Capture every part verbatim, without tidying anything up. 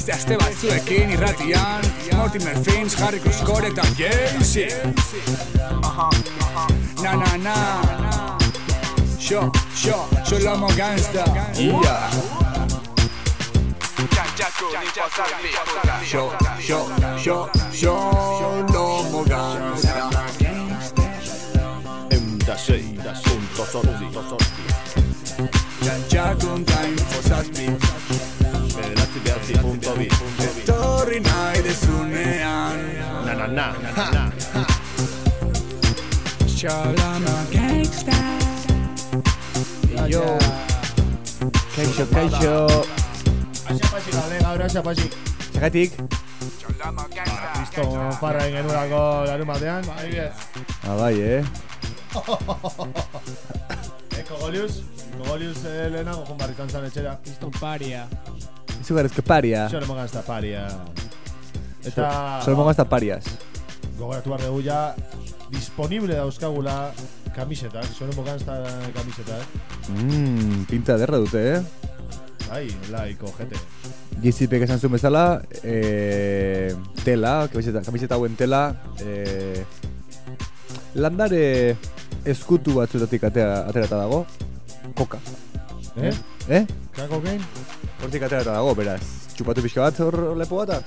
Beste aste batzuekin irratian Mortimer Fins, Harry Cruzcore eta Jay-Z. Na na na Yo, yo, Sholomo Gangsta. Yeah. Yo, yo, yo, Sholomo Gangsta. Emdasei, punto sorti. Jantxakun ta info zazpi Beratzi behatzi punto bi Etorri nahi dezunean Na na na na Sholomo Gangsta. Yo Kaixo, kaixo Aixa pasik, ale, gaur aixa pasik Zagatik? Sholomo Gangsta. Listo, farra ingen urako larun batean Ah, bai, eh? Eko Golius Golius eh, lehenago jun barritan zan etxera. Listo, paria. Izugarrezko paria. Sholomo Gangsta paria. Eta... Sholomo Gangsta parias. Gogoratu behar dugu ja disponible dauzkagula kamisetak, Sholomo Gangsta kamisetak. Mmm, pinta derra dute, eh? Bai, laiko, jete. Gizipek esan zuen bezala, eh, tela, kamiseta, kamiseta hauen tela, eh, landare eskutu batzutatik atera, aterata dago. Koka. Eh? Eh? Kako gain? Hortik aterata dago, beraz. Txupatu pixka bat hor lepo bata?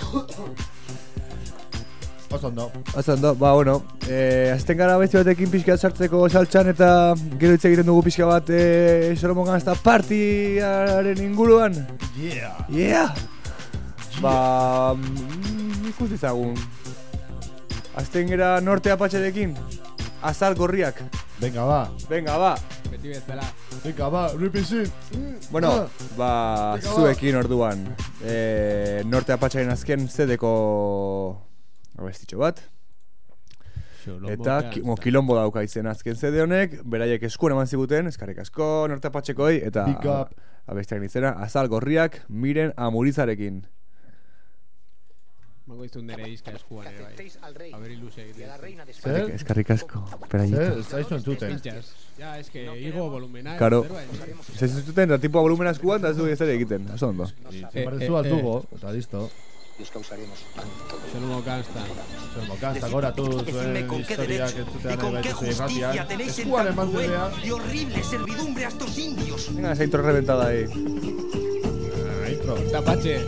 Oso ondo. Oso ondo, ba, bueno. Eh, azten gara beste batekin pixka sartzeko saltxan eta gero hitz egiten dugu pixka bat eh, Sholomo Gangsta partiaren inguruan. Yeah! Yeah! Ba, mm, ikusi zagun. Azten gara norte apatxerekin. Azal gorriak. Venga, ba. Venga, ba. Beti bezala. Venga, ba, repesit. Bueno, ba, zuekin orduan. E, norte apatxaren azken zedeko abestitxo bat. Eta ki, mo, kilombo dauka izen azken zede honek. Beraiek eskuan eman ziguten, eskarrik asko norte apatxekoi. Eta abestiaren izena, Azal gorriak miren amurizarekin. Mango iztun dere izka eskuan ere bai. Aberi luze egitea. Zer? Eskarrik asko, peraiito. Zer? Ez daizu entzuten. Ja, es que igo volumena. Karo, ez zuten da tipo volumena eskuan, da ez du ez ere egiten, oso ondo. Parezu altugo, eta listo. Sholomo Gangsta. Sholomo Gangsta, goratu zuen historiak entzutean nahi baitu zuen irratian. Eskuan eman zedea. Venga, esa intro reventada ahí. Ah, intro. Tapache.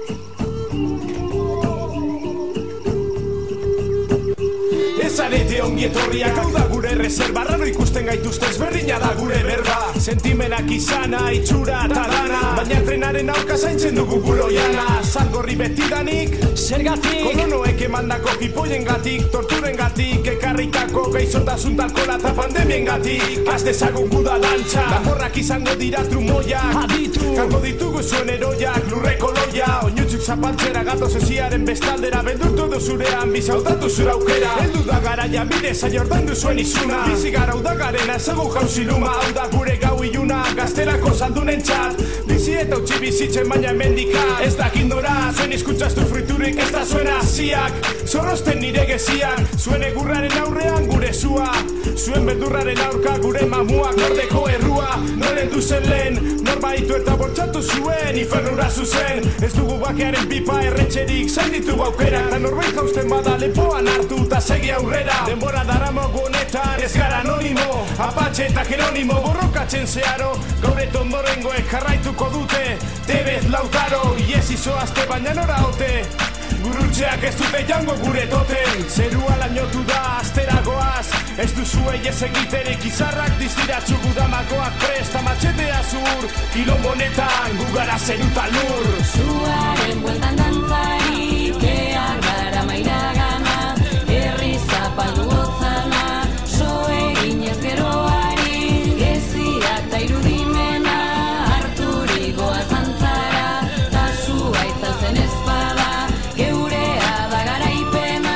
Zarete ongi etorriak hau da gure reserva. Raro ikusten gaituzte ezberdina da gure berba. Sentimenak izana, itxura eta dana, baina trenaren aurka zaintzen dugu guloiana. Zalgorri betidanik, zergatik kolonoek emandako pipoien gatik, torturen gatik, ekarritako gaizotasun talkola eta pandemien gatik. Az dezagun guda dantza, damorrak izango dira trumoiak, aditu kango ditugu zuen eroiak, lurreko loia. Oinutzuk zapaltzera gatoz eziaren bestaldera, beldurtu duzurean bizautatu zure aukera. Heldu da garaia bide zaiordan duzuen izuna, bizi gara udagarena ezagun jauzi luma. Hau da gure gau iluna, gazterako saldunen txat, bizi eta utzi bizitzen baina emendika. Ez dakindora, zuen izkutsaztu friturik ez da zuen hasiak, zorrozten nire geziak, zuen egurraren aurrean gure zua, zuen beldurraren aurka gure mamuak, nordeko errua, noren duzen lehen, norbaitu eta bortxatu zuen, infernura zuzen. Ez dugu bakearen pipa erretxerik, zain ditugu aukera, eta norbait jausten bada lepoan hartu eta segi aurrera. Denbora daramago honetan, ez gara anonimo, Apatxe eta Jeronimo borrokatzen zeharo, gaur etondorengoek jarraituko dute, Tebez Lautaro, iez izoazte baina nora ote, gurutxeak ez dute jango gure toten. Zerua lainotu da asteragoaz, ez duzuei ez egiterik izarrak diztiratzu gudamagoak presta matxetea zur, kilombo honetan gugara zeruta lur. Zuaren bueltan dantzari, kea gara mairagana, herri zapaldu gotzana, soe ginez geroari, gezia eta irudimena, harturikoa zantzara, ta sua itzazen espada, geurea da garaipena.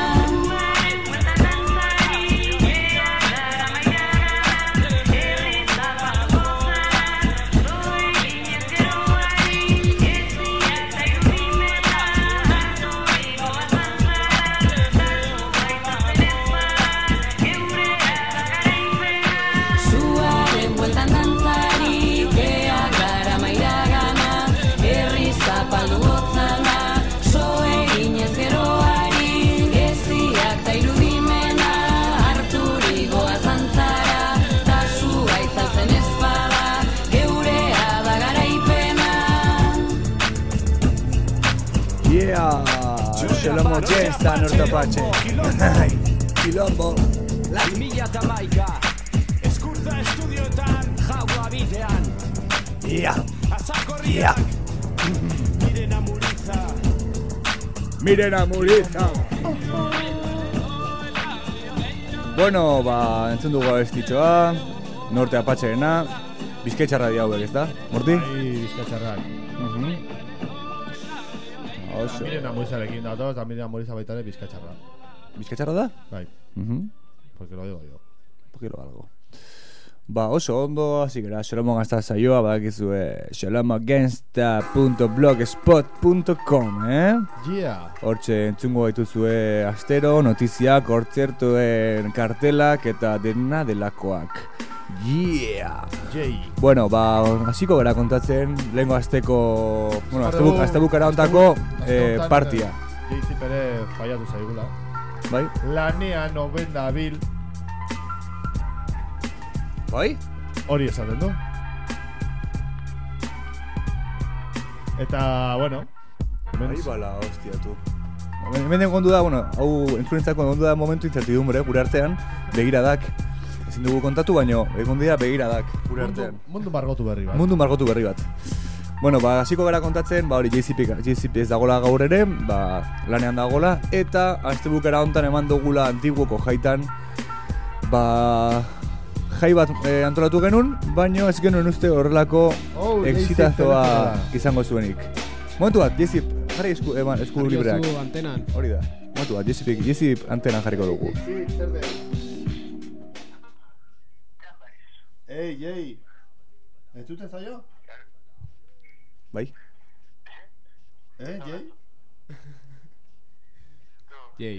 Zuaren bueltan dantzari, kea gara mairagana, herri zapaldu gotzana, soe ginez geroari, gezia eta irudimena, Xolomo Gangsta Norte Apache. Quilombo. bi mila hamaika Eskurtza estudioetan jaua bidean Yeah. Azakorriak Miren amuriza Miren a Muriza. Bueno, ba, entzun dugu abestitxoa, Norte Apatxeena, bizkaitxarra di hauek, ez da? Morti? Bai, bizkatxarrak. Mhm. Oso. Miren amurizarekin datoz, eta miren amuriza baita ere bizkatxarra. Bizkaitxarra da? Bai, Mhm. porque lo digo yo. Pokilo algo. Ba, oso ondo, hasi gara, Xolomo Gangsta saioa, badakizue, xolomogangsta punto blogspot punto com, eh? Yeah. Hortxe entzungo gaituzue astero, notiziak, kontzertuen kartelak eta dena delakoak. Yeah! Jay. Bueno, ba, hasiko gara kontatzen, lehengo asteko, bueno, Espero- astebuk, astebukara ontako Aste eh, honetan, partia. Jay-Z ere faiatu zaigula. Bai? Lanean oben dabil, Bai? hori esaten du. Eta, bueno, hemen Bai bala, hostia, tu. Hemen den gondu da, bueno, hau entzunentzako gondu da momentu incertidumbre, gure artean, begiradak. Ezin dugu kontatu, baino, egon dira begiradak, gure mundu, artean. mundu margotu berri bat. Mundu margotu berri bat. Bueno, ba, hasiko gara kontatzen, ba, hori J C P, J C P ez dagola gaur ere, ba, lanean dagola, eta astebukera hontan eman dugula antiguoko jaitan, ba, jai bat eh, antolatu genuen, baino ez genuen uste horrelako Oh, J C P exitazoa telefonera. izango zuenik. Momentu bat, J C P, jarri esku, eman, esku Jarri libreak. zu antenan. Hori da. Momentu bat, J C P, J C P antenan jarriko dugu. Ei, ei. Entzuten zaio? Bai? Eh, Jay? Jay.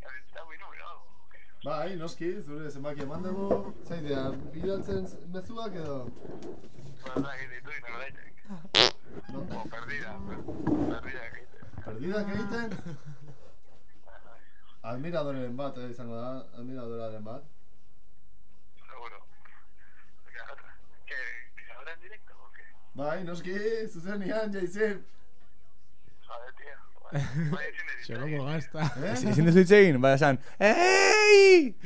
Bai, noski, zure zenbaki eman dugu. Zaidea, bidaltzen mezuak edo? Perdidak egiten? Admiradoren bat, eh, izango da, admiradoraren bat. Bai, noski, zuzenean, Jay-Z. Xolomo Gangsta. Eh? Ezin duzu hitz egin, bai esan, EI!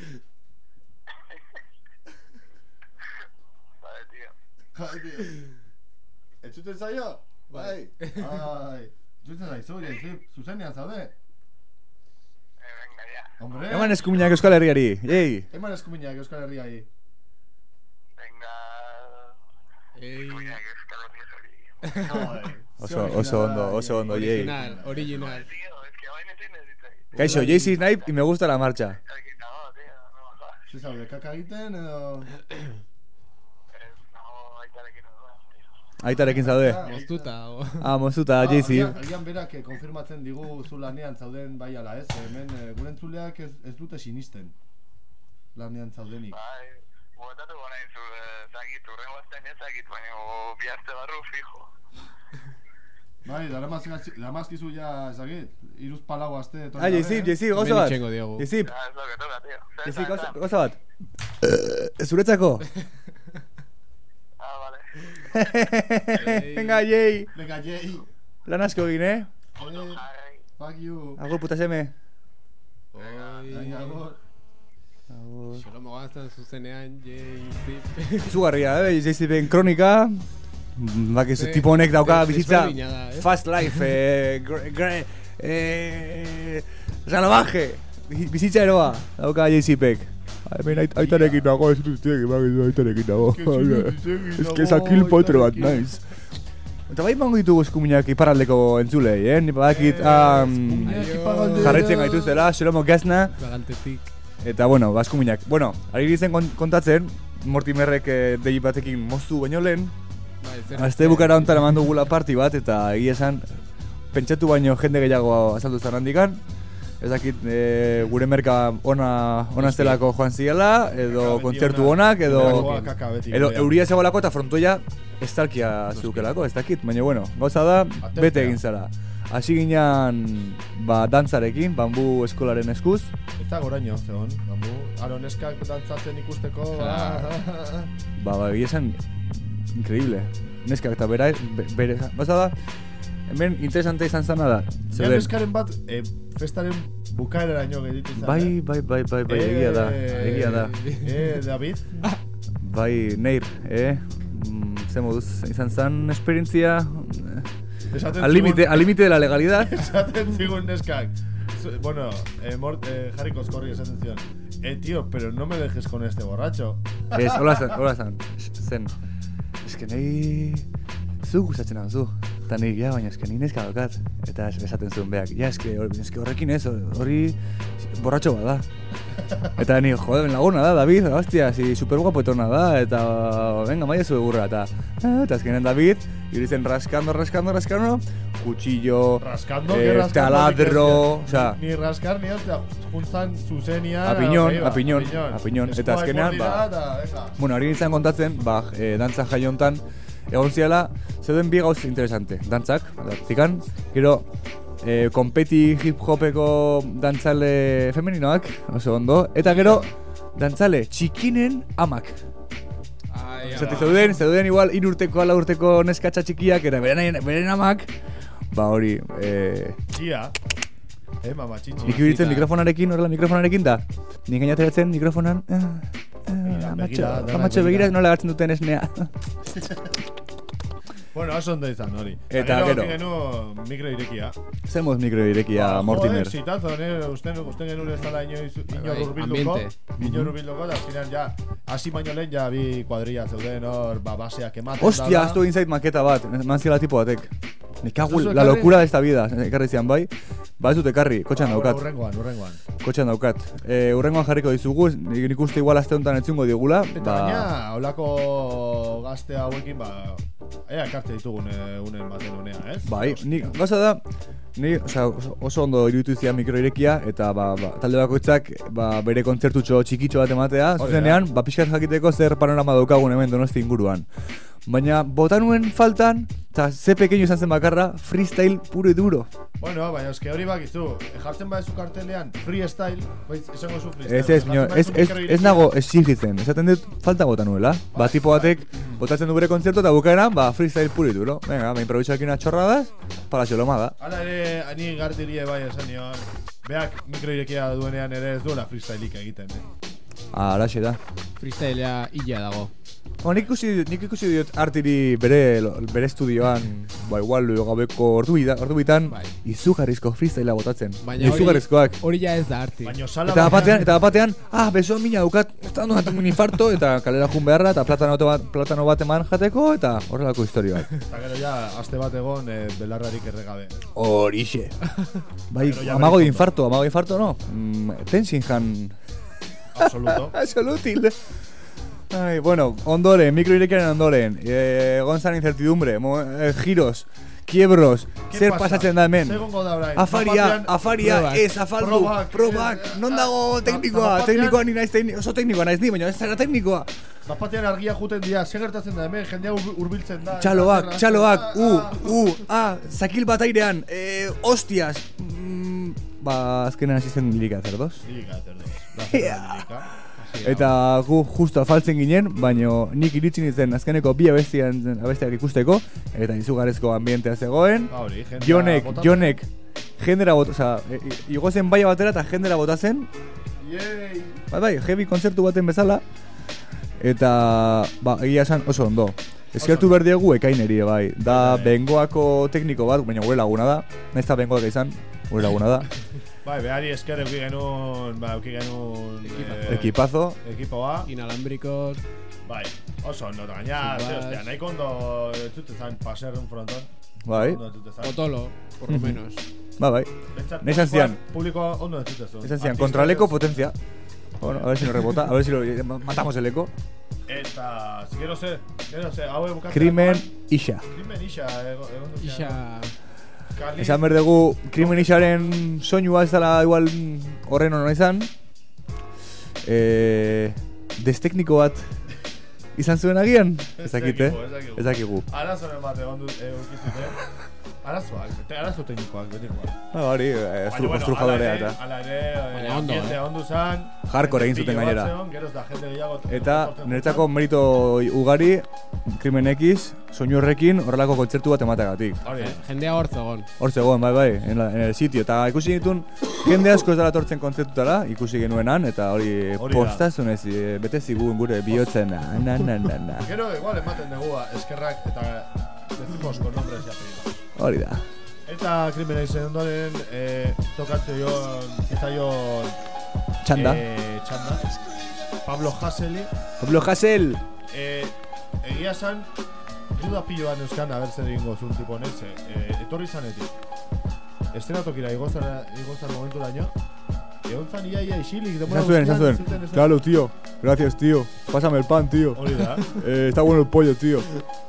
Jai, tío. Entzuten zaio? Bai. Ai. Entzuten zaizu, Jay-Z, zuzenean zaude? Hombre, Eman eskuminak Euskal Herriari, ei! eman eskuminak Euskal Herriai. Ei, Joder. Oso, oso ondo, oso ondo, ei. original, original. Kaixo, Jay-Z Snipe y me gusta la marcha. Ze zaude, kaka egiten edo... Aitarekin zaude. Moztuta, o... Ah, moztuta, Jay-Z. agian- Agian berak eh, konfirmatzen digu zu lanean zauden bai ala ez. Hemen eh, gure entzuleak ez, ez dute sinisten. Lanean zaudenik. Bai, daramazkizu ja, ezagit, iruz palau aste etorri Ah, gabe, Jay-Z, eh? Jay-Z, gauza Hemen bat. itxengo diogu. Jay-Z, Jay-Z, gauza- gauza bat. Eh, Zuretzako. Venga, Jay. Venga, Jay. Lan asko egin, eh? Eh, fuck you. Agur, puta seme. Oi, Venga, agur. Xolomo Gangsta zuzenean, Jay-Z. Zugarria, eh? Jay-Z-en kronika. Bakizu, Sí. tipo honek dauka Des- bizitza desberdina da, eh? fast life, eh, gre, gre, eh, salvaje, bizitza eroa dauka Jay-Z-pek. Hemen ait- aitarekin nago, ez dut egin, bakizu aitarekin nago. Ez que zakil potre bat, naiz. Eta bai mango ditugu eskuminak iparraldeko entzulei, eh? Ni badakit, um, jarraitzen gaituztela, Xolomo Gangsta. Bagantetik. Eta bueno, baskuminak. Bueno, ari gizen kon- kontatzen, Mortimerrek eh, dei batekin moztu baino lehen, Bai, zer- aste bukara honetan eman dugula parti bat, eta egia esan, pentsatu baino jende gehiago azaldu zan handikan. Ez dakit, e, gure merka ona, ona zelako joan ziela, edo kontzertu onak, edo, edo euria zegoelako eta frontoia estalkia zukelako, ez dakit. Baina bueno, gauza da, bete egin zara. Hasi ginean, ba, dantzarekin, bambu eskolaren eskuz. Eta goraino, zegoen, bambu. Aro neskak dantzatzen ikusteko... Ba, ba, egia esan, increíble. Neskak eta bera, be- bere, gauza da, hemen interesante izan zana da. Ja neskaren bat, eh, festaren bukaeraraino gelditu izan. Bai, bai, bai, bai, bai, egia da, egia da. Eh, David? Bai, Neir, eh? Ze moduz izan zen esperientzia al límite, al límite de la legalidad. Esaten zigun neskak. Bueno, eh, mort, eh, Jarri Koskorri esaten zion. Eh, tío, pero no me dejes con este borracho. Ez, hola zen, hola zen. Zen. Ez que nahi... Zu gustatzen hau zu. Eta nik, ja, baina ez que nahi neska dokat. Eta esaten zuen beak. Ja, ez que horrekin ez, hori borratxo bat da. Eta ni, jode, ben laguna da, David, hostia, si superguapetona da, eta venga, maia zue gurra, eta eta azkenen David, iritzen raskando, raskando, raskando, cuchillo, raskando, eh, raskando, taladro, o sea, ni rascar, ni hostia, juntzan zuzenia, a piñón, a piñón, a piñón, eta azkenean, ba, bueno, hori nintzen kontatzen, ba, eh, dantza jaiontan, egon ziala, zeuden bi gauz interesante, dantzak, tikan, gero, Eh, konpeti hip-hopeko dantzale femeninoak, oso ondo, eta gero dantzale txikinen amak. Zati zeuden, zeuden igual inurteko, ala urteko neskatxa txikiak, eta beren, beren amak, ba hori, eh... Txia, eh, mama txitxi. Nik ibiritzen mikrofonarekin, horrela mikrofonarekin da, nik gainateratzen mikrofonan, eh, eh, amatxo begira nola gartzen duten esnea. Bueno, oso ondo izan hori. Eta gero genu mikro irekia. Zemos mikro irekia, Mortimer. Joder, zitazo, usten, usten genuen ez dala inor urbilduko. Inor urbilduko, da azkenean ja, hasi baino lehen ja bi kuadrilla zeuden hor, ba, baseak ematen. Hostia, aztu egin zait maketa bat, manziela tipo batek. Nikagu, la locura de esta vida, ekarri zian bai. Ba ez dut ekarri, kotxean daukat. Urrengoan, urrengoan. Kotxean daukat. E, urrengoan jarriko dizugu, nik uste igual aste honetan entzungo digula. Eta ba... baina, holako gazte hauekin, ba, ea ekartze ditugun unen baten honea, ez? Bai, nik, gauza da, ni, osea, oso ondo iruditu zian mikroirekia, eta ba, ba, talde bakoitzak ba, bere kontzertutxo txikitxo bat ematea, zuzenean, ba, pixkat jakiteko zer panorama daukagun hemen Donosti inguruan. Baina, bota nuen faltan, eta ze pekeño izan zen bakarra, freestyle puro y duro. Bueno, baina eske hori bakizu, jartzen badezu kartelean freestyle, baiz, esango zu freestyle. Ez ez, mio, ez, ez, ez nago exigitzen, esaten dut falta bota nuela. Ba, tipo batek, botatzen du bere kontzertu eta bukaeran, ba, freestyle puro y duro. Venga, me improviso aquí unas chorradas, para la xolomada. Hala ere, ani gartirie bai esan nion, beak mikroirekia duenean ere ez duela freestyleik egiten, eh? Ah, alaxe da. Freestylea illa dago. Bueno, nik ikusi, nik ikusi diot artiri bere, bere estudioan, ba, igual, gabeko ordu, bita, ordu bitan, bai. Izugarrizko freestylea botatzen. Baina izugarrizkoak. Hori ja ez da arti. Eta batean, eta batean, ah, besoa mina dukat, eta ondo jaten un infarto, eta kalera jun beharra, eta platano bat, platano bat eman jateko, eta horrelako historioak. Eta gero ja, aste bat egon, e, belarrarik erregabe. Horixe. Bai, amago de infarto, amago de infarto, no? Mm, Tenshinhan. Absoluto. Absolutil. Ay, bueno, ondoren, mikroirekiaren ondoren, eh, gonzan incertidumbre, mo, eh, giros, quiebros, zer pasatzen da hemen. Afaria, afaria, ez, afaldu, probak, non dago teknikoa, teknikoa ni naiz, oso teknikoa naiz ni, baina ez zara teknikoa. Bapatean argia juten dira, zer gertatzen da hemen, jendea urbiltzen da. Txaloak, txaloak, u, u, a, zakil bat airean, eh, hostias. Mm, ba, azkenean hasi zen lirika zerdoz. Lirika zerdoz, eta gu justo afaltzen ginen, baino nik iritsi nintzen azkeneko bi abestian abestiak ikusteko, eta izugarrezko ambientea zegoen. Jonek, Jonek, jendera bota, oza, igo zen baia batera eta jendera bota zen. Bai, bai, heavy konzertu baten bezala. Eta, ba, egia esan oso ondo. Eskertu behar diegu ekaineri, bai. Da bengoako tekniko bat, baina gure laguna da. Naiz da bengoak izan, gure laguna da. Bai, behari esker euki genuen, ba, euki genuen... Eh, Ekipazo. Ekipoa. Inalámbricos. Bai, oso ondo, eta gaina, ze hostia, nahi kondo txute zain paser un fronton. Bai. Otolo, por lo menos. Ba, bai. Nahi zan zian. Publiko ondo txute zuen. Nahi zan zian, contra el eco potencia. Bueno, a ver si nos rebota, a ver si lo matamos el eco. Eta, si quiero sé, quiero sé, hau bukatzen... Crimen Isha. Crimen Isha, egon dut. Isha... Esan berdegu, Crimen Isharen soinua ez dela igual horren hona izan. Eh, destekniko bat izan zuen agian? Ez dakit, eh? Ez dakigu. Arazoren bat egon dut eukizute. arazoak, arazo teknikoak, betikoak. Ah, hori, estrujadorea eta. Ala ere, ambientea ondu zan. Hardcore egin zuten gainera. Geroz da jende gehiago. Eta niretzako merito ugari, Krimen X, soinu horrekin horrelako kontzertu bat ematagatik. Jendea hor zegoen. Hor zegoen, bai, bai, en, la, en el sitio. Eta ikusi ditun, jende asko ez dara tortzen kontzertutara, ikusi genuenan, eta hori postazunez, bete zigun gure bihotzen. Na, na, na, na. Gero, igual ematen dugu eskerrak eta decimos con nombres y apellidos. Hori da. Eta Krimen Xen ondoren, eh, tokatze joan, zitzaion... Txanda. Eh, txanda. Pablo Haséli. Pablo Hasél! Eh, egia zan, duda piloan euskan, a ber zer egingo zuen tipo honetze. Eh, etorri zanetik. Estenatokira igozan momentu daño. Egon zan ia ia isilik. Esan zuen, esan zuen. Claro, tío. Gracias, tío. Pásame el pan, tío. Hori da. Eh, está bueno el pollo, tío.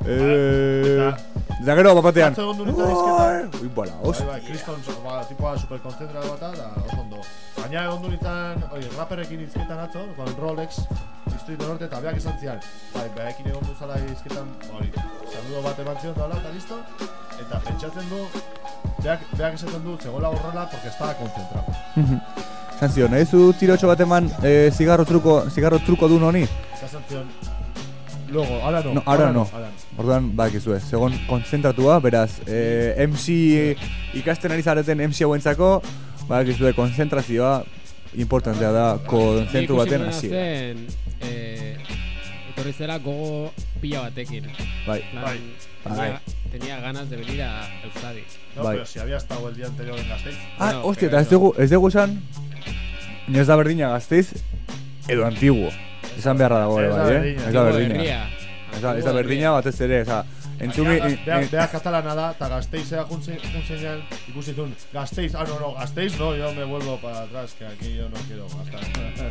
Eh... Eta gero, papatean. Zatzo egon du nintzen izketan. Ui, bala, hostia. Bai, bai, kriston, ba, tipoa superkonzentratu bat da, oso ondo. Baina egon du nintzen, oi, raperekin izketan atzo, con Rolex, Distrito Norte, eta beak izan zian. Bai, beakin egon du zala izketan, hori, saludo bat eman zion da eta listo. Eta pentsatzen du, beak, beak esaten du, zegoela horrela, porque estaba concentrado. Sanzion, nahi zu tirotxo bat eman eh, zigarro truko, zigarro truko dun honi? Eta sanzion, luego, ara no. No, ara no. Orduan, bakizue, segon konzentratua, beraz, eh, M C ikasten ari zareten M C hauentzako, bakizue, konzentrazioa importantea da, konzentru baten hasi. Eh, etorri zela gogo pila batekin. Bai. Bai. Tenía, tenía ganas de venir a Euskadi. No, bai. Pero si había estado el día anterior en Gasteiz. Ah, bueno, hostia, eta ez dugu, ez dugu esan, ez da berdina Gasteiz, edo antiguo. Esan beharra dago, bai, eh? Ez da berdina. Ez da berdina batez ere, oza, entzumi... Beha katalana da, eta Gasteiz juntzen ikusi zuen, Gasteiz, ah, no, no, Gasteiz, no, yo me vuelvo para atrás, que aquí yo no quiero gastar.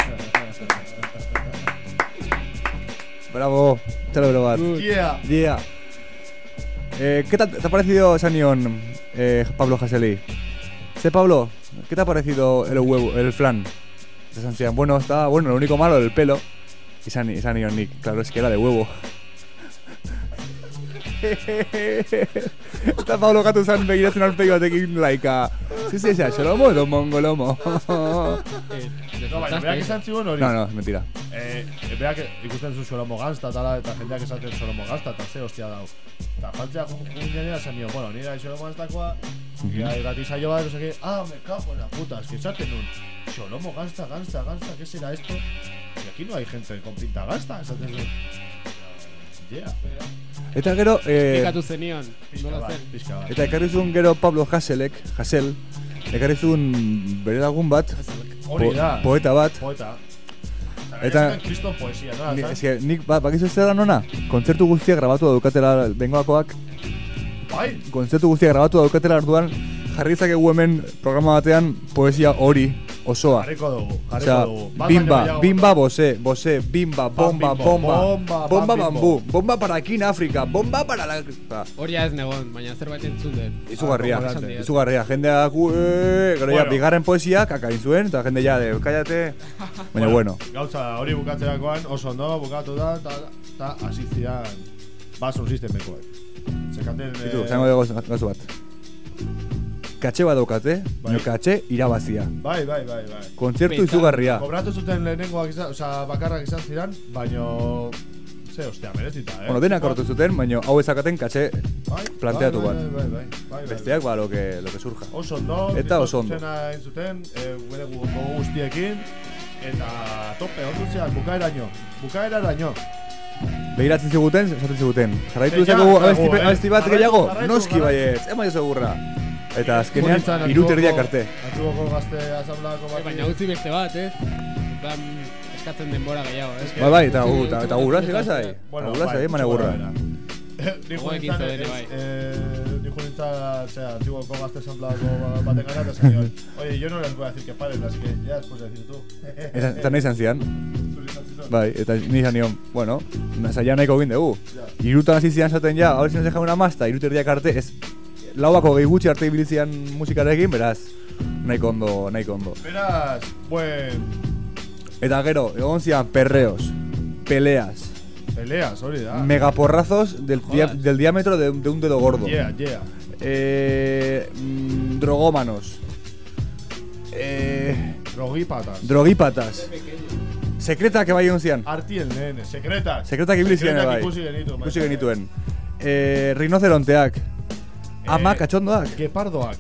Bravo, cerebro bat. Yeah. Yeah. Eh, ¿Qué tal te ha parecido, Sanion, eh, Pablo Haséli? ¿Sí, Pablo? ¿Qué te ha parecido el huevo, el flan? Se decían, bueno, está bueno, lo único malo el pelo. Y Sanion Nick, claro, es que era de huevo. Eta Pablo gatu zan begiratzen aurpegi batekin laika. Sí, sí, sí, xolomo edo mongolomo. No, baina, beak izan zigun hori. No, no, mentira. Eh, beak ikusten zu xolomo gazta tala, eta jendeak esaten xolomo gazta, eta ze hostia dau. Eta faltzea jungenera esan nio, bueno, nira xolomo gaztakoa, gira irrati saio bat, no sé qué, ah, me cago en la puta, es que esaten nun, xolomo gazta, gazta, gazta, ¿qué será esto? Y aquí no hay gente con pinta gazta, esaten nun. Yeah. Eta gero, eh, Pikatu zenion, nola zen. Eta ekarri zuen gero Pablo Hasélek, Hasél, ekarri zuen bere lagun bat, Hori da. Poeta bat. Poeta. Eta kriston poesia, no? Ni, eske, nik ba, bakizu zer da nona? Kontzertu guztiak grabatu daukatela bengoakoak. Bai. Kontzertu guztiak grabatu daukatela orduan jarri zakegu hemen programa batean poesia hori osoa. Jarriko dugu, jarriko dugu. Bimba, bimba, bose, bose, bimba, bomba, bomba, bomba, bambu, bomba para aquí en África, bomba para la... Hori ez negon, baina zerbait entzun den. Izugarria, izugarria, jendeak, eee, gero ya, bigarren poesia, kakain zuen, eta jende ya, de, kaiate, baina bueno. Gauza, hori bukatzerakoan, oso ondo, bukatu da, eta asizian, basun sistemekoek. Zekaten... Itu, zango dugu gazu bat. Katxe bat daukate, baina katxe irabazia. Bai, bai, bai, bai. Kontzertu izugarria. Kobratu zuten lehenengoak izan, oza, bakarrak izan ziren, baina... Ze, ostia, merezita, eh? Bueno, denak kortu zuten, baina hau ezakaten katxe planteatu bat. Bai, bai, bai. Besteak, ba, lo que, lo que surja. Oso ondo, eta oso ondo. Zena zuten, gure gogo guztiekin, eta tope, ondo zean, bukaeraino, bukaeraino. Begiratzen ziguten, esaten ziguten. Jarraitu izango abesti bat gehiago? Noski baietz, ema jo segurra. Eta azkenean, iruterdiak arte. Antugoko gazte asamblako bat. Baina utzi beste bat, ez? Plan, eskatzen denbora gehiago, ez? Bai, bai, eta gura, zigazai. Eta gura, zai, mane gurra. Dijo nintzen, dijo nintzen, zera, antugoko gazte asamblako baten gara, eta zenion, oye, yo no les voy a decir que paren, así que ya después de decir tú. Eta nahi zantzian. Bai, eta ni izan nion, bueno, zaila nahiko egin dugu. Irutan hasi zian zaten ja, hau ezin zeja una mazta, iruterdiak arte, ez lauako gehi gutxi arte ibilizian musikarekin, beraz, nahiko ondo, nahiko ondo. Beraz, buen... Eta gero, egon zian perreos, peleas. Peleas, hori da. Megaporrazos del, dia, del diámetro de, de un dedo gordo. Yeah, yeah. eh, mm, drogómanos, eh, Drogipatas. drogipatas, sekretak bai egon zian. Arti el nene, sekretak. Sekretak ibili zian Sekretak bai. ikusi genitu. Ikusi genituen. Eh, rinoceronteak, ama katxondoak, Gepardoak.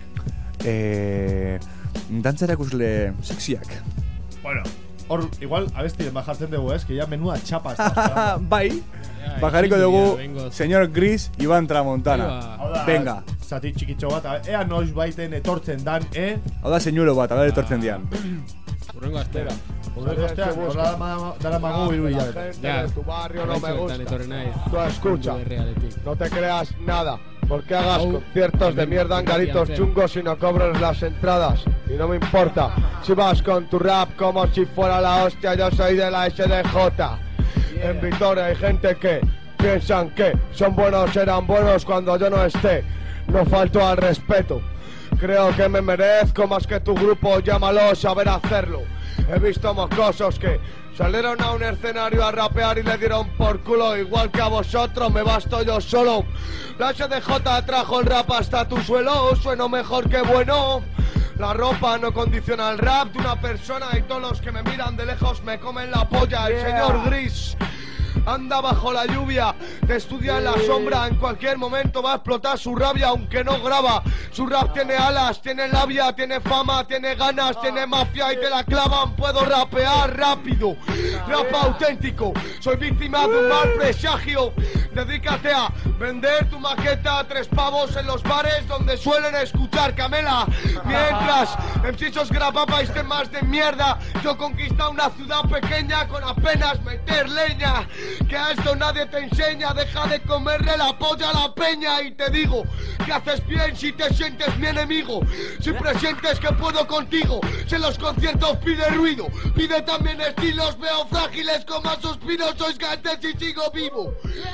eh, dantza erakusle sexiak. Bueno, hor, igual, abestiren bajartzen dugu, ez? Que ya menuda txapa está. Bai, bajariko dugu señor Gris Iban Tramontana. Hau da, Venga. Zati txikitxo bat, a- ea noiz baiten etortzen dan, eh? Hau da señuelo bat, agar etortzen dian. Urrengo astera. Horreko astean, horra dara magu hiru hilabete. Ya, Tu barrio no me gaitxo bertan gusta. etorri naiz. Tú escucha, Mundu berrialetik. no te creas nada. Porque hagas Au. conciertos de mierda en garitos Confianza. chungos y no cobres las entradas. Y no me importa si vas con tu rap como si fuera la hostia. Yo soy de la S D J. En Vitoria hay gente que piensan que son buenos, serán buenos cuando yo no esté. No falto al respeto. Creo que me merezco más que tu grupo, llámalo saber hacerlo. He visto mocosos que salieron a un escenario a rapear y le dieron por culo. Igual que a vosotros, me basto yo solo. La S D J trajo el rap hasta tu suelo. Sueno mejor que bueno. La ropa no condiciona el rap de una persona y todos los que me miran de lejos me comen la polla. El señor Gris anda bajo la lluvia, te estudia en la sombra, en cualquier momento va a explotar su rabia aunque no graba. Su rap tiene alas, tiene labia, tiene fama, tiene ganas, tiene mafia y te la clavan. Puedo rapear rápido, rap auténtico, soy víctima de un mal presagio. Dedícate a vender tu maqueta a tres pavos en los bares donde suelen escuchar Camela. Mientras M Cs os grababais temas de mierda, yo conquista una ciudad pequeña con apenas meter leña. Que a esto nadie te enseña, deja de comerle la polla a la peña. Y te digo que haces bien si te sientes mi enemigo, si presientes que puedo contigo. Si en los conciertos pide ruido, pide también estilos. Veo frágiles como suspiros, sois gantes y sigo vivo.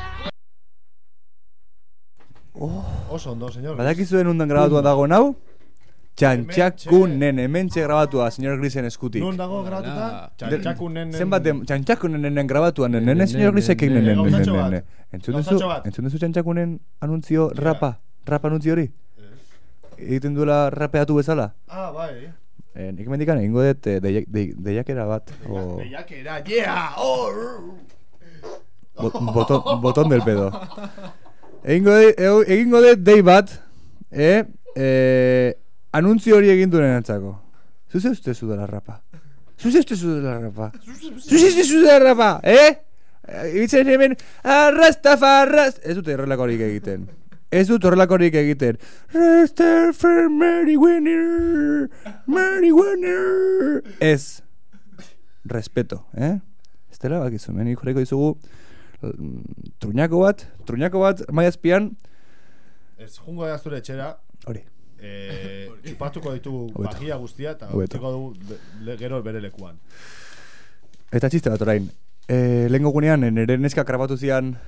Oso ondo, señor. Badakizuen undan grabatua dago nau? Txantxakunen, hementxe grabatua, señor Grisen eskutik. Non dago grabatuta? Txantxakunen... Zenbat, txantxakunen grabatua, nenen, señor Grisek egin nenen, Gauzatxo nenen. bat. Entzun duzu, Gauzatxo bat. entzun duzu txantxakunen anuntzio rapa, rapa anuntzio hori? Egiten duela rapeatu bezala? Ah, bai. Eh, nik mendikan egingo dut eh, deia- dei- deiakera bat. O, Lehiakera, yeah! Oh! bo- boton, boton del pedo. Egingo de- egu- egingo dut dei bat, eh, eh, anuntzio hori egin duen antzako. Zuze uste zu dela rapa. Zuze uste zu dela rapa. Zuze uste zu dela rapa, eh? Egitzen hemen, arrastafarraz... Ez dute horrelakorik egiten. Ez dut horrelakorik egiten. Rastafari marihuana, marihuana. Ez. Respeto, eh? Ez dela bakizu, menik jarriko dizugu mm, truñako bat, truñako bat maiazpian, Ez jungo da zure etxera, hori. eh, txupatuko ditugu Hobeto. bagia guztia eta Hobeto. utziko dugu be- le- gero bere lekuan. Eta txiste bat orain. E, lehenko gunean, nire neskak grabatu zian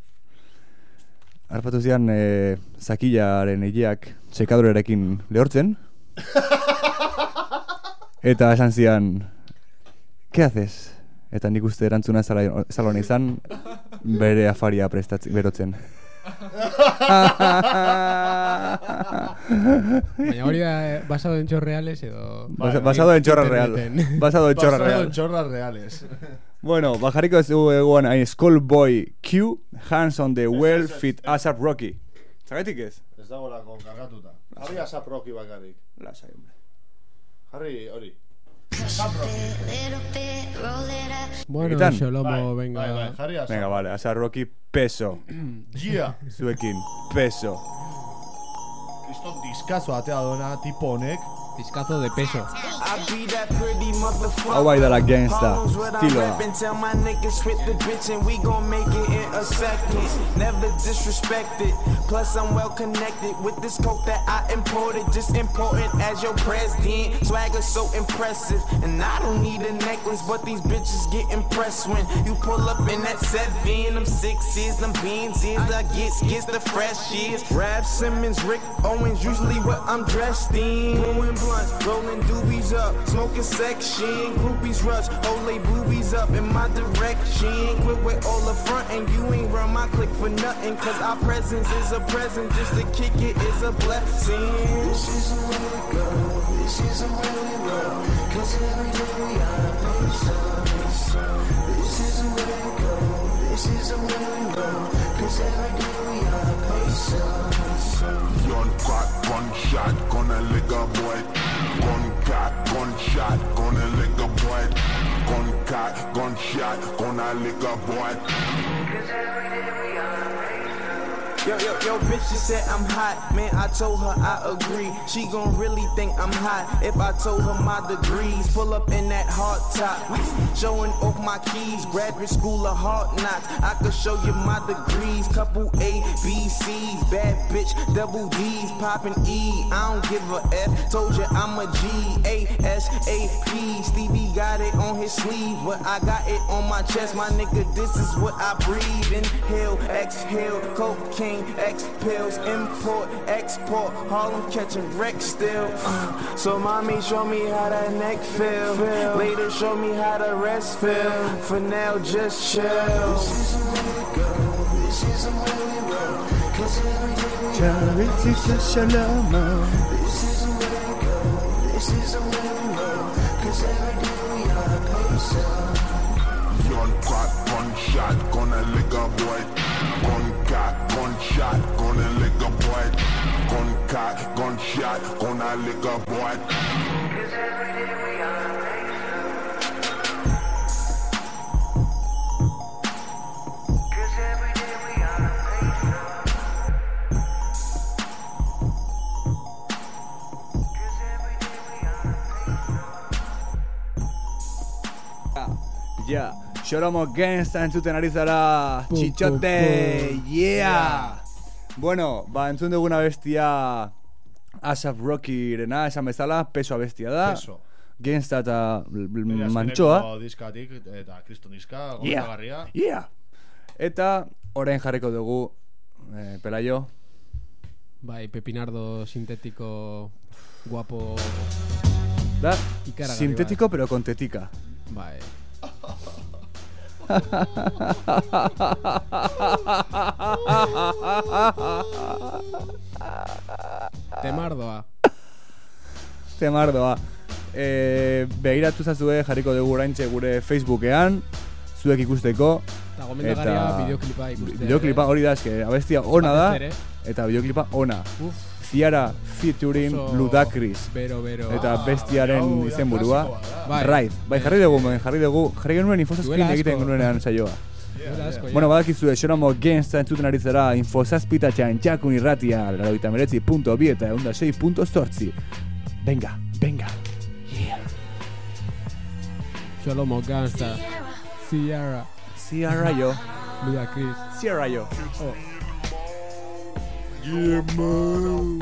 Arpatu zian e, zakilaren egiak txekadorerekin lehortzen. Eta esan zian, ¿qué haces? Eta nik uste erantzuna zala- zalona izan, bere afaria prestatzen, berotzen. Baina hori da eh, basado en hechos reales edo... Basa- basado en chorra real. Interneten. Basado en chorra Basado en real. chorras reales. Bueno, bajariko ez dugu eguan hain Skullboy Q, Hands on the Well, Fit ASAP Rocky. Zagaitik ez? Ez dago lako kargatuta. Jarri asap roki bakarrik. Lasai, hombre. Jarri hori. Bueno, Egitan? Xolomo, Bai, venga. bai, bai, jarri asap. Venga, vale, ASAP Rocky peso. Yeah. Zuekin, peso. Kriston diskazo atea dona tipo honek. Discazo de peso. Hau bai dala gangsta, estiloa. Tell my niggas with the bitch and we gon' make it in a second. Never disrespected. Plus I'm well connected with this coke that I imported. Just important as your president. Swagger so impressive. And I don't need a necklace, but these bitches get impressed when you pull up in that seven. Them sixes, them beans is I gets gets the fresh years. Rap Simmons, Rick Owens, usually what I'm dressed in. Blowing blunts, rolling doobies up, smoking section. Groupies rush, hold they boobies up in my direction. Quit with all the front and you ain't run my click for nothing, cause our presence is a present, just to kick it is a blessing. This isn't where we go, this isn't where we roll, cause every day we are made some. This isn't where we go, this isn't where we roll, cause every day we are made some. Gun crack, gunshot, gonna lick a boy. Gun cat, gunshot, gonna lick a boy. Gun cat, gunshot, gonna lick a boy. Cause every day we are made some. Yo, yo, yo, bitch, she said I'm hot. Man, I told her I agree. She gon' really think I'm hot if I told her my degrees. Pull up in that hard top, showing off my keys. Graduate school of hard knocks. I could show you my degrees. Couple A, B, C's. Bad bitch, double D's. Poppin' E, I don't give a F. Told you I'm a G, A, S, A, P. Stevie got it on his sleeve, but I got it on my chest. My nigga, this is what I breathe. Inhale, exhale, cocaine. X pills, import, export, Harlem catching wreck still. Uh, so mommy show me how that neck feel. Later show me how the rest feel. For now just chill. This isn't where we go, this isn't where we roll, cause every day we Charity to Shalom. This isn't where we go, this isn't where we roll, cause every day we are made some. Gun crack, gunshot, gonna lick a boy. Gun cat, gunshot, gonna lick a boy. Gun cat, gunshot, gonna lick a boy. Cause every day we are made some. Cause every day we are made some. Cause every day we are made some. Ja, Sholomo Gangsta entzuten ari zara. Txitxote, yeah! Bueno, ba, entzun duguna bestia Asap Rocky-rena, esan bezala, Peso abestia da. Peso. Gangsta eta Bere Mantxoa. azkeneko diskatik eta kriston diska, Yeah, gozagarria. yeah! Eta, orain jarriko dugu, eh, Pelayo. Bai, pepinardo sintético guapo. Da, Ikaragarri, sintético pero con tetica. Bai. Temardoa. Temardoa. Eh, begiratu zazue jarriko dugu oraintxe gure Facebookean, zuek ikusteko. Eta gomendagarria bideoklipa ikustea. Bideoklipa hori da, eske abestia ona da, Batez ere. eta bideoklipa ona. Uf. Ciara featuring Oso Ludacris. Bero, bero. Eta Ah, bestiaren hau, ja, izenburua. klasikoa da. Bai. Right. Bai, jarri dugu, ben, jarri dugu, jarri genuen infosazpin Duela asko. egiten genuenean saioa. Duela asko, ja. Bueno, badakizue, Xenomo Gangsta entzuten ari zara infosazpitatxan jakun irratia, laurogeita hemeretzi puntu bi eta ehun eta sei puntu zortzi. Venga, venga. Yeah. Sholomo Gangsta. Ciara. Ciara yo. Ludacris. Ciara yo. Oh. Yeah, man.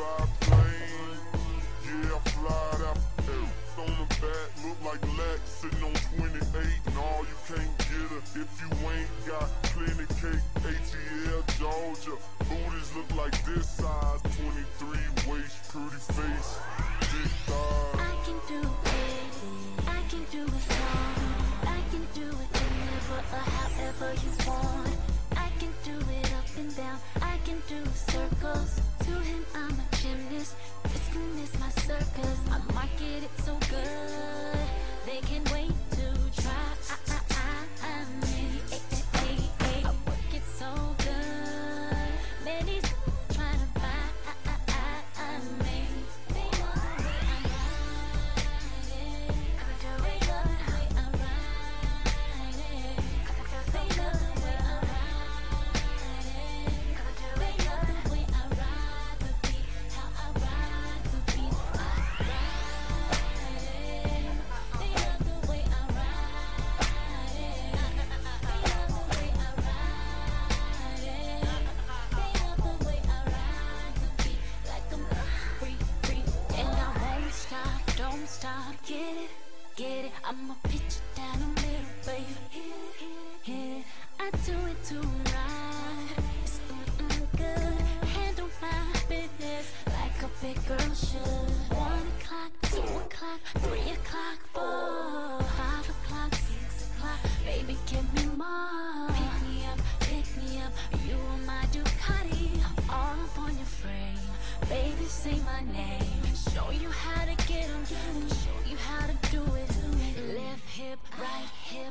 Yeah, fly out. On the back, look like Lex sitting on twenty-eight. No, you can't get her if you ain't got plenty cake. A T L, Georgia. Booties look like this size. twenty-three waist, pretty face. Dick thighs. I can do it. I can do it all. I can do it whenever or however you want. I can do it up and down. I can do circles. To him, I'm a gymnast. This one is my circus. I market it so good. They can't wait to try. I, I, I, I, me. Ay, ay, ay, ay. I work it so good. Man, he's trying to buy. I, I, I, I, me. They know the way I ride it. They know the way I ride it. They know the way I ride it. They know the way I ride the beat. How I ride the beat. I ride it. They know the way I ride it. They know the way I ride it. They know the way I ride the beat. Like I'm free, free. And I won't stop, don't stop. Get it, get it. I'ma pitch it down the middle, baby. Hit it, hit it, hit it. I do it to right. It's mm-mm good. Handle my business like a big girl should. One o'clock, two o'clock, three o'clock, four, five o'clock, six o'clock. Baby, give me more. Pick me up, money. Show you how to get 'em, show you how to do it. Left hip, right hip.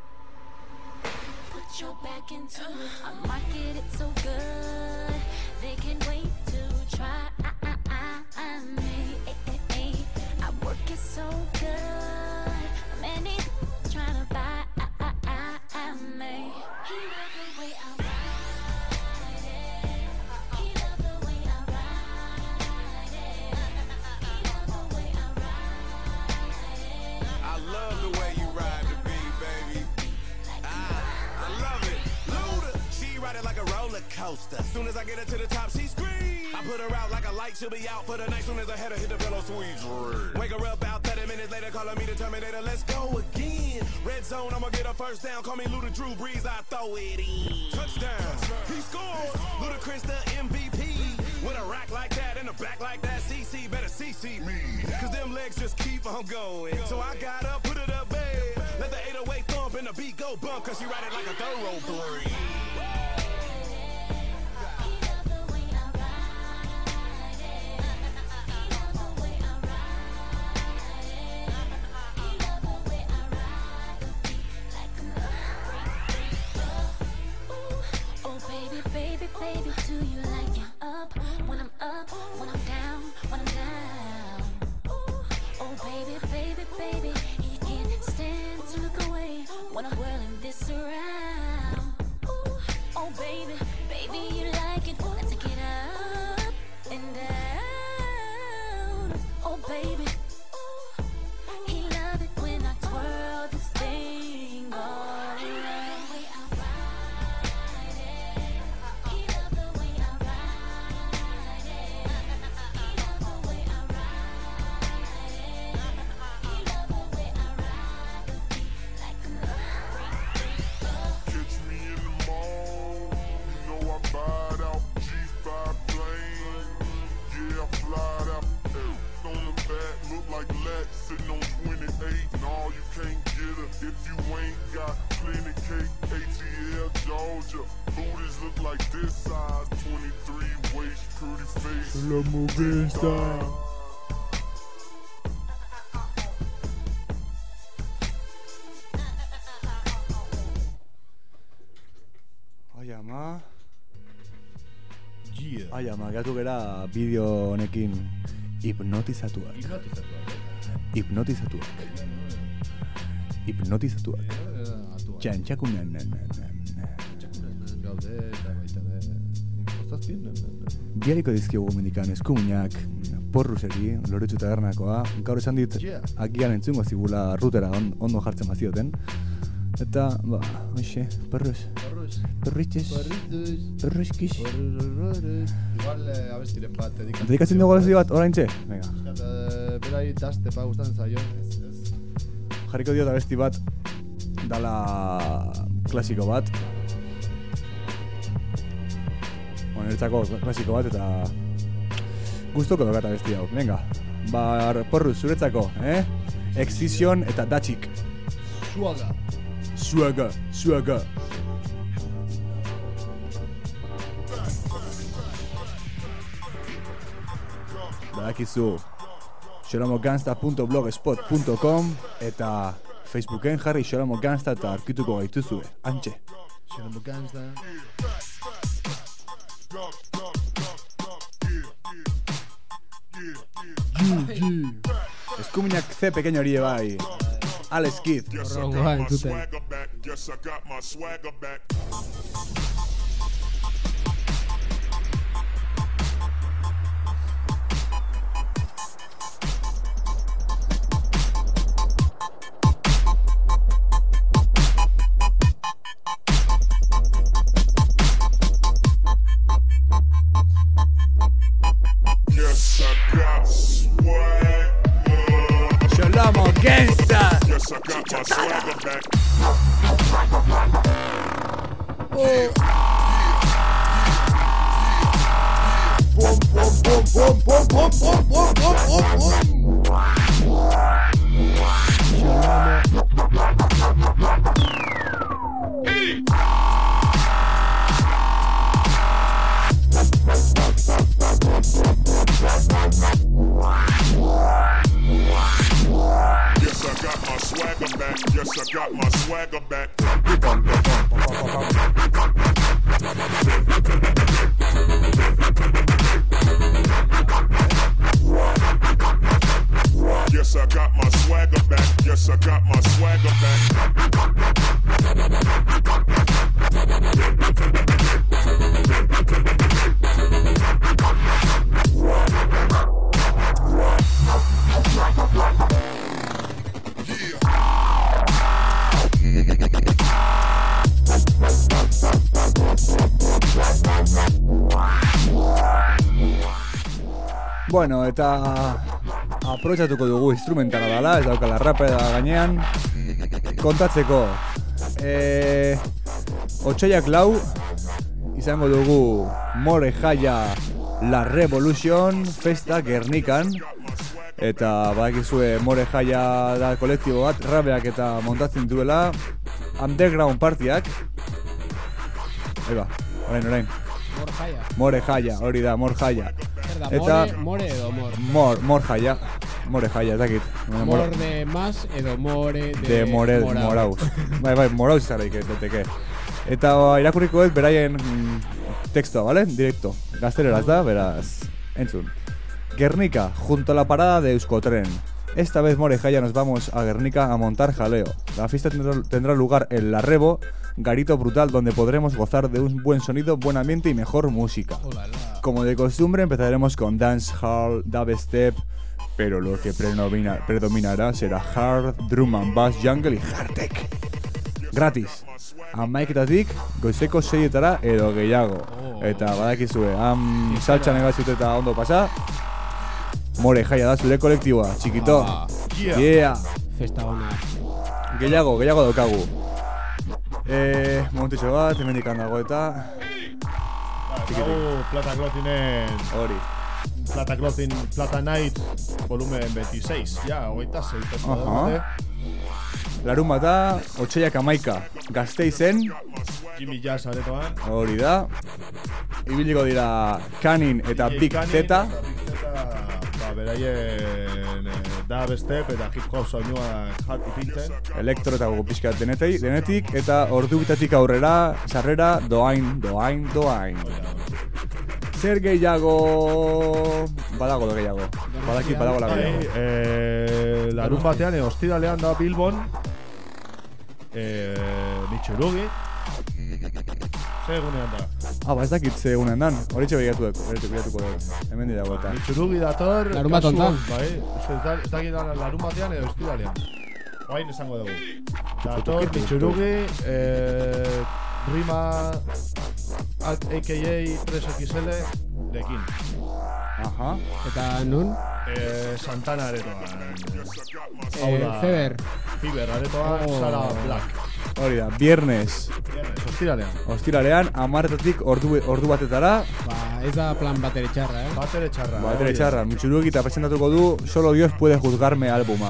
Put your back into it. I market it so good, they can't wait to try. I, I, I, I, me. I work it so good, many trying to buy. I, I, I, I, me. He love the way I ride it. He love the way I ride it. He love the way I ride it. I love the way you ride the beat, baby. I love it. Luda, she ride it like a roller coaster. Soon as I get her to the top, she screams. I put her out like a light, she'll be out for the night. Soon as I hit her, hit the pillow, sweet dream. Wake her up about thirty minutes later, calling me the Terminator. Let's go again. Red zone, I'ma get her first down. Call me Luda Drew Brees, I throw it in. Touchdown, he scores. Ludacris the M V P. With a rack like that and a back like that, C C better C C me. Cause them legs just keep on going. So I got up, put it up, babe. Let the eight oh eight thump and the beat go bump. Cause she ride it like a thoroughbred. Baby, baby, do you like it up? When I'm up, when I'm down, when I'm down. Oh, baby, baby, baby, you can't stand to look away when I'm whirling this around. Oh, baby, baby, you like it? I take it up and down. Oh, baby, he love it when I twirl this thing all around. Sitting on twenty-eight, and all you can't get her if you ain't got plenty cake. A T L, Georgia, booties look like this size. twenty-three waist, pretty face. Shlomo Gangsta. Ai ama. Yeah. Ai ama, gatu gera bideo honekin hipnotizatuak. Hipnotizatuak. Hipnotizatuak. Hipnotizatuak. Txantxakumen. Gaude eta baita be. Impostazpien. Biariko dizkiogu mendikan eskuminak, porruseri, loretsu tabernakoa. Gaur esan dit, agian entzungo zigula rutera on, ondo jartzen bazioten. Eta, ba, oixe, perruz. Perruz. Perritzez. Perritzez. Perruzkiz. Perruz. Igual eh, abestiren bat dedikatzen. Dedikatzen dugu abesti bat, orain txe? Venga. Eskat, eh, berari daztepa gustatzen zaio. Jarriko diot abesti bat, dala klasiko bat. Bueno, ertzako klasiko bat eta gustoko dokat abesti hau. Venga, ba, porruz, zuretzako, eh? Excision eta Datxik. Suaga. Suaga, suaga. Badakizu xolomogangsta punto blogspot punto com eta Facebooken jarri xolomogangsta eta arkituko gaituzue, antxe. Xolomogangsta. Eskuminak ze pequeño hori bai. Alex Kidd. Yes, I got my swagger back. Yes, I got my swagger back. Yes, I got swagger. Xolomogangsta. Yes, I got my swagger back. Oh. Boom, boom, boom, boom, boom, boom, boom, boom, boom, boom, boom. back. Yes, I got my swagger back. Yes, I got my swagger back. Yes, I got my swagger back. Bueno, eta aprobetxatuko dugu instrumentala dela, ez daukala rapeda gainean. Kontatzeko, e, otsailak lau, izango dugu More Jaia La Revolution festa Gernikan. Eta badakizue More Jaia da kolektibo bat, rapeak eta montatzen duela underground partiak. Eba, orain, orain. More Jaia. More Jaia, hori da, More Jaia. Eta more, more edo mor. Mor, mor jaia. More jaia, ez dakit. Mor de mas edo more de, de more, morauz. Bai, bai, morauz zaraik eteke. Eta irakurriko ez beraien mm, textoa, ¿vale? Directo. Gazteleraz da, beraz, entzun. Guernica, junto a la parada de Euskotren. Esta vez More Jaia nos vamos a Guernica a montar jaleo. La fiesta tendrá, tendrá lugar en La Rebo, garito brutal donde podremos gozar de un buen sonido, buen ambiente y mejor música. Como de costumbre empezaremos con dancehall, dubstep, pero lo que predomina, predominará será hard, drum and bass, jungle y hardtech. Gratis. Hamaiketatik goizeko seietara edo gehiago. Eta badakizue, ham saltxan egazut eta ondo pasa. More Jaia da zure kolektiboa, txikito. Ah, yeah. yeah. Festa ona. Gehiago, gehiago daukagu. Eh, momentitxo bat, hemendik handago eta... Hau Plata Clothingen... Hori. Plata Clothing, Plata Night, volumen veintiséis. Ja, hogeita seis. Aha. Larun bata, otsailak hamaika. Gasteizen. Jimmy Jazz aretoan. Hori da. Ibiliko dira Canin eta Big Z. Ba, beraien eh, dubstep eta hip hop soinua jarri pintzen. Elektro eta gogo pixkat denetik, denetik eta ordu bitatik aurrera, sarrera, doain, doain, doain. Zer gehiago... Badago da gehiago. Badakit badago la gehiago. Eh, larun batean, eh, ostiralean da Bilbon. Eh, Mitsurugi. Zer egunean da? Ah, ba ez dakit ze egunean dan. Horitxe begiratu dut, horitxe begiratuko dut. Hemen dira gota. Mitsurugi dator... Larun bat ontan. Bai, ez dakit da larun batean edo ostiralean. Oain esango dugu. Dator Mitsurugi, eh, Rima, a ka a tres equis ele, dekin. Aha. Eta nun? Eh, Santana aretoan. Eh, Feber. Feber aretoan, Oh. Sara Black. Hori da, viernes. Viernes, ostiralean. Ostiralean, amaretatik ordu, ordu batetara. Ba, ez da plan batere txarra, eh? Batere txarra. Batere txarra, Mitsurugi eta presentatuko du Solo Dios puede juzgarme albuma.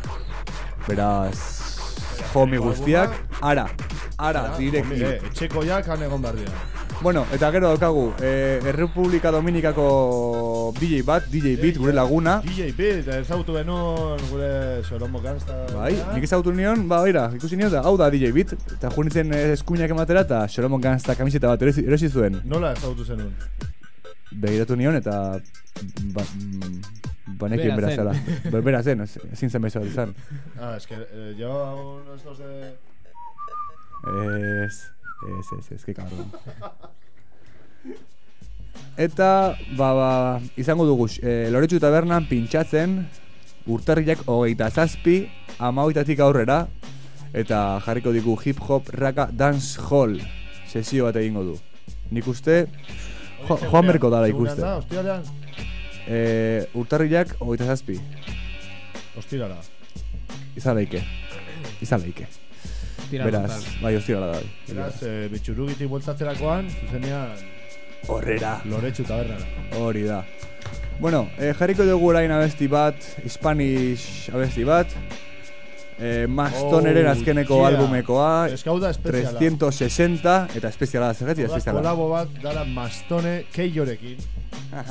Beraz, homi guztiak, ara, ara, direkti. Eh, etxekoiak han egon behar dira. Bueno, eta gero daukagu, eh, Errepublika Dominikako D J bat, D J Beat, gure laguna. D J Beat, ezagutu benun gure Solomo Gangsta. Bai, nik ezagutu nion, ba, oira, ikusi nion, da, hau da D J Beat. Eta junitzen eskuinak ematera eta Solomo Gangsta kamiseta bat erosi, erosi zuen. Nola ezagutu zenun? Begiratu nion eta... Ba, mm, banekin bera zela. Berbera zen, ezin zen bezo bat izan. Ah, es que eh, llevaba unos dos de... Ez, ez, ez, ez, que cabrón. Eta, ba, ba, izango dugu, e, Loretsu Tabernan pintxatzen urtarriak hogeita zazpi, amagoitatik aurrera, eta jarriko digu hip hop, raka, dance hall sesio bat egingo du. Nik uste, jo, joan berko dala ikuste. Segunda, ostiralean? E, urtarriak hogeita zazpi. Ostirala. Izaleike. Izaleike. Beraz, bai, ostirala da. Beraz, eh, Mitsurugitik bueltatzerakoan, zuzenean... Horrera. Loretsu Tabernara. Hori da. Bueno, eh, jarriko dugu orain abesti bat, Spanish abesti bat. Eh, Mastoneren azkeneko yeah. albumekoa. Eskauda espeziala. trescientos sesenta eta espeziala da, zergatik espeziala. Kolabo bat dara Mastone Keiorekin.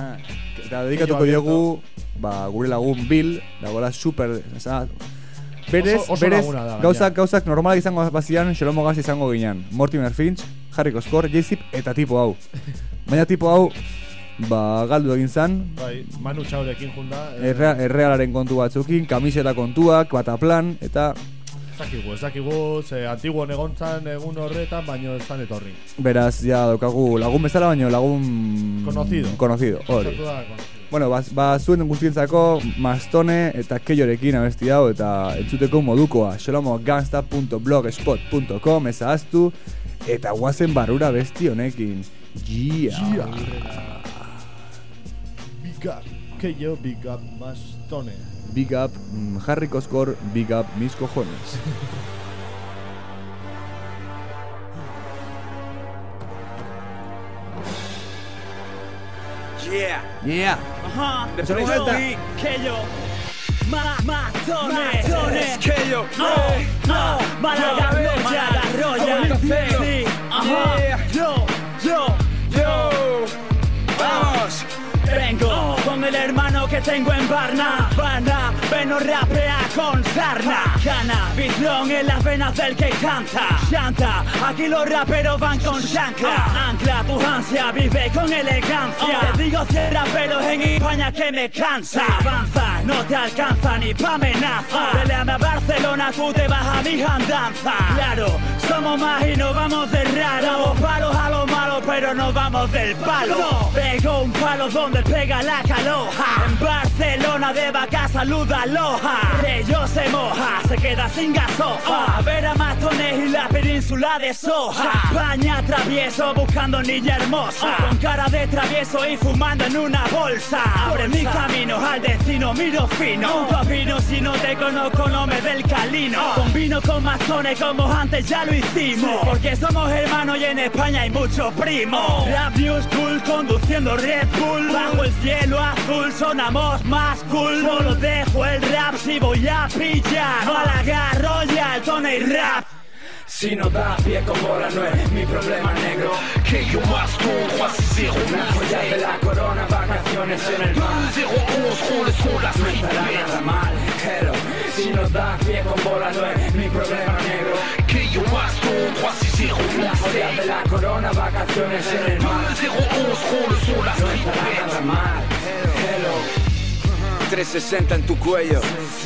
Eta dedikatuko diogu, ba, gure lagun Bill, dagoela super, eza, berez, Oso- oso berez, laguna da, gainera. gauzak, gauzak normalak izango bazian, Xolomo Gaz izango ginen. Mortimer Finch, Harry Coscore, J-Zip eta tipo hau. Baina tipo hau, ba, galdu egin zan, Bai, Manu Txaurekin junda. eh, errea, errealaren kontu batzukin, kamiseta kontuak, bataplan, eta Ez dakigu, ez dakigu, ze antiguo egontzan egun horretan, baino ez zan etorri. beraz, ja, daukagu lagun bezala, baino lagun... Conocido. Conocido, hori. Sartu da, conocido. Bueno, ba, ba zuen guztientzako Mastone eta Keiorekin abesti hau eta entzuteko modukoa xolomogangsta punto blogspot punto com ezaztu eta guazen barura besti honekin. Yeah. Yeah. Big up, Keio, big up, Mastone. Big up, mm, Harry Coscore, big up, mis cojones. Yeah. Yeah. Ajá. De vuelta. Keio. Ma, matones. Matones. Keio. No, no. Malagarroya. Malagarroya. Sí. Ajá. Yo, yo, yo. Vamos. Vengo con el hermano que tengo en Varna. Varna, veno rapea con sarna. Cana, bitrón en las venas del que canta. Chanta, aquí los raperos van con chancla. Ancla tu ansia, vive con elegancia. Te digo cien raperos en España que me cansa. Avanza, no te alcanza ni pa' amenaza. Peleame a Barcelona, tú te vas a mi andanza. Claro, somos más y nos vamos de raro. Damos palos a lo malo, pero nos vamos del palo. Pego un palo donde pega la caloja. En Barcelona de vaca saluda Loja. Ellos se moja, se queda sin gasofa. A ver a Matones y la península de Soja. España travieso buscando niña hermosa. Con cara de travieso y fumando en una bolsa. Abre mi camino al destino, miro fino. Papino, si no te conozco no me del calino. Combino con Matones como antes ya lo hicimos. Porque somos hermanos y en España hay muchos primos. Rap New School conduciendo Red Bull. Bajo el cielo azul sonamos más cool. Solo dejo el rap si voy a pillar. Málaga, Royal, Tony Rap. Si no da pie con bola no es mi problema negro. Que yo más tú, zéro La joya de la corona, vacaciones en el mar. cero once, son las no estará nada mal. Hello, si no da pie con bola no es mi problema negro. Que yo más tú, zéro La joya de la corona, vacaciones en el mar. cero once, son las no estará nada mal. Hello. trescientos sesenta en tu cuello.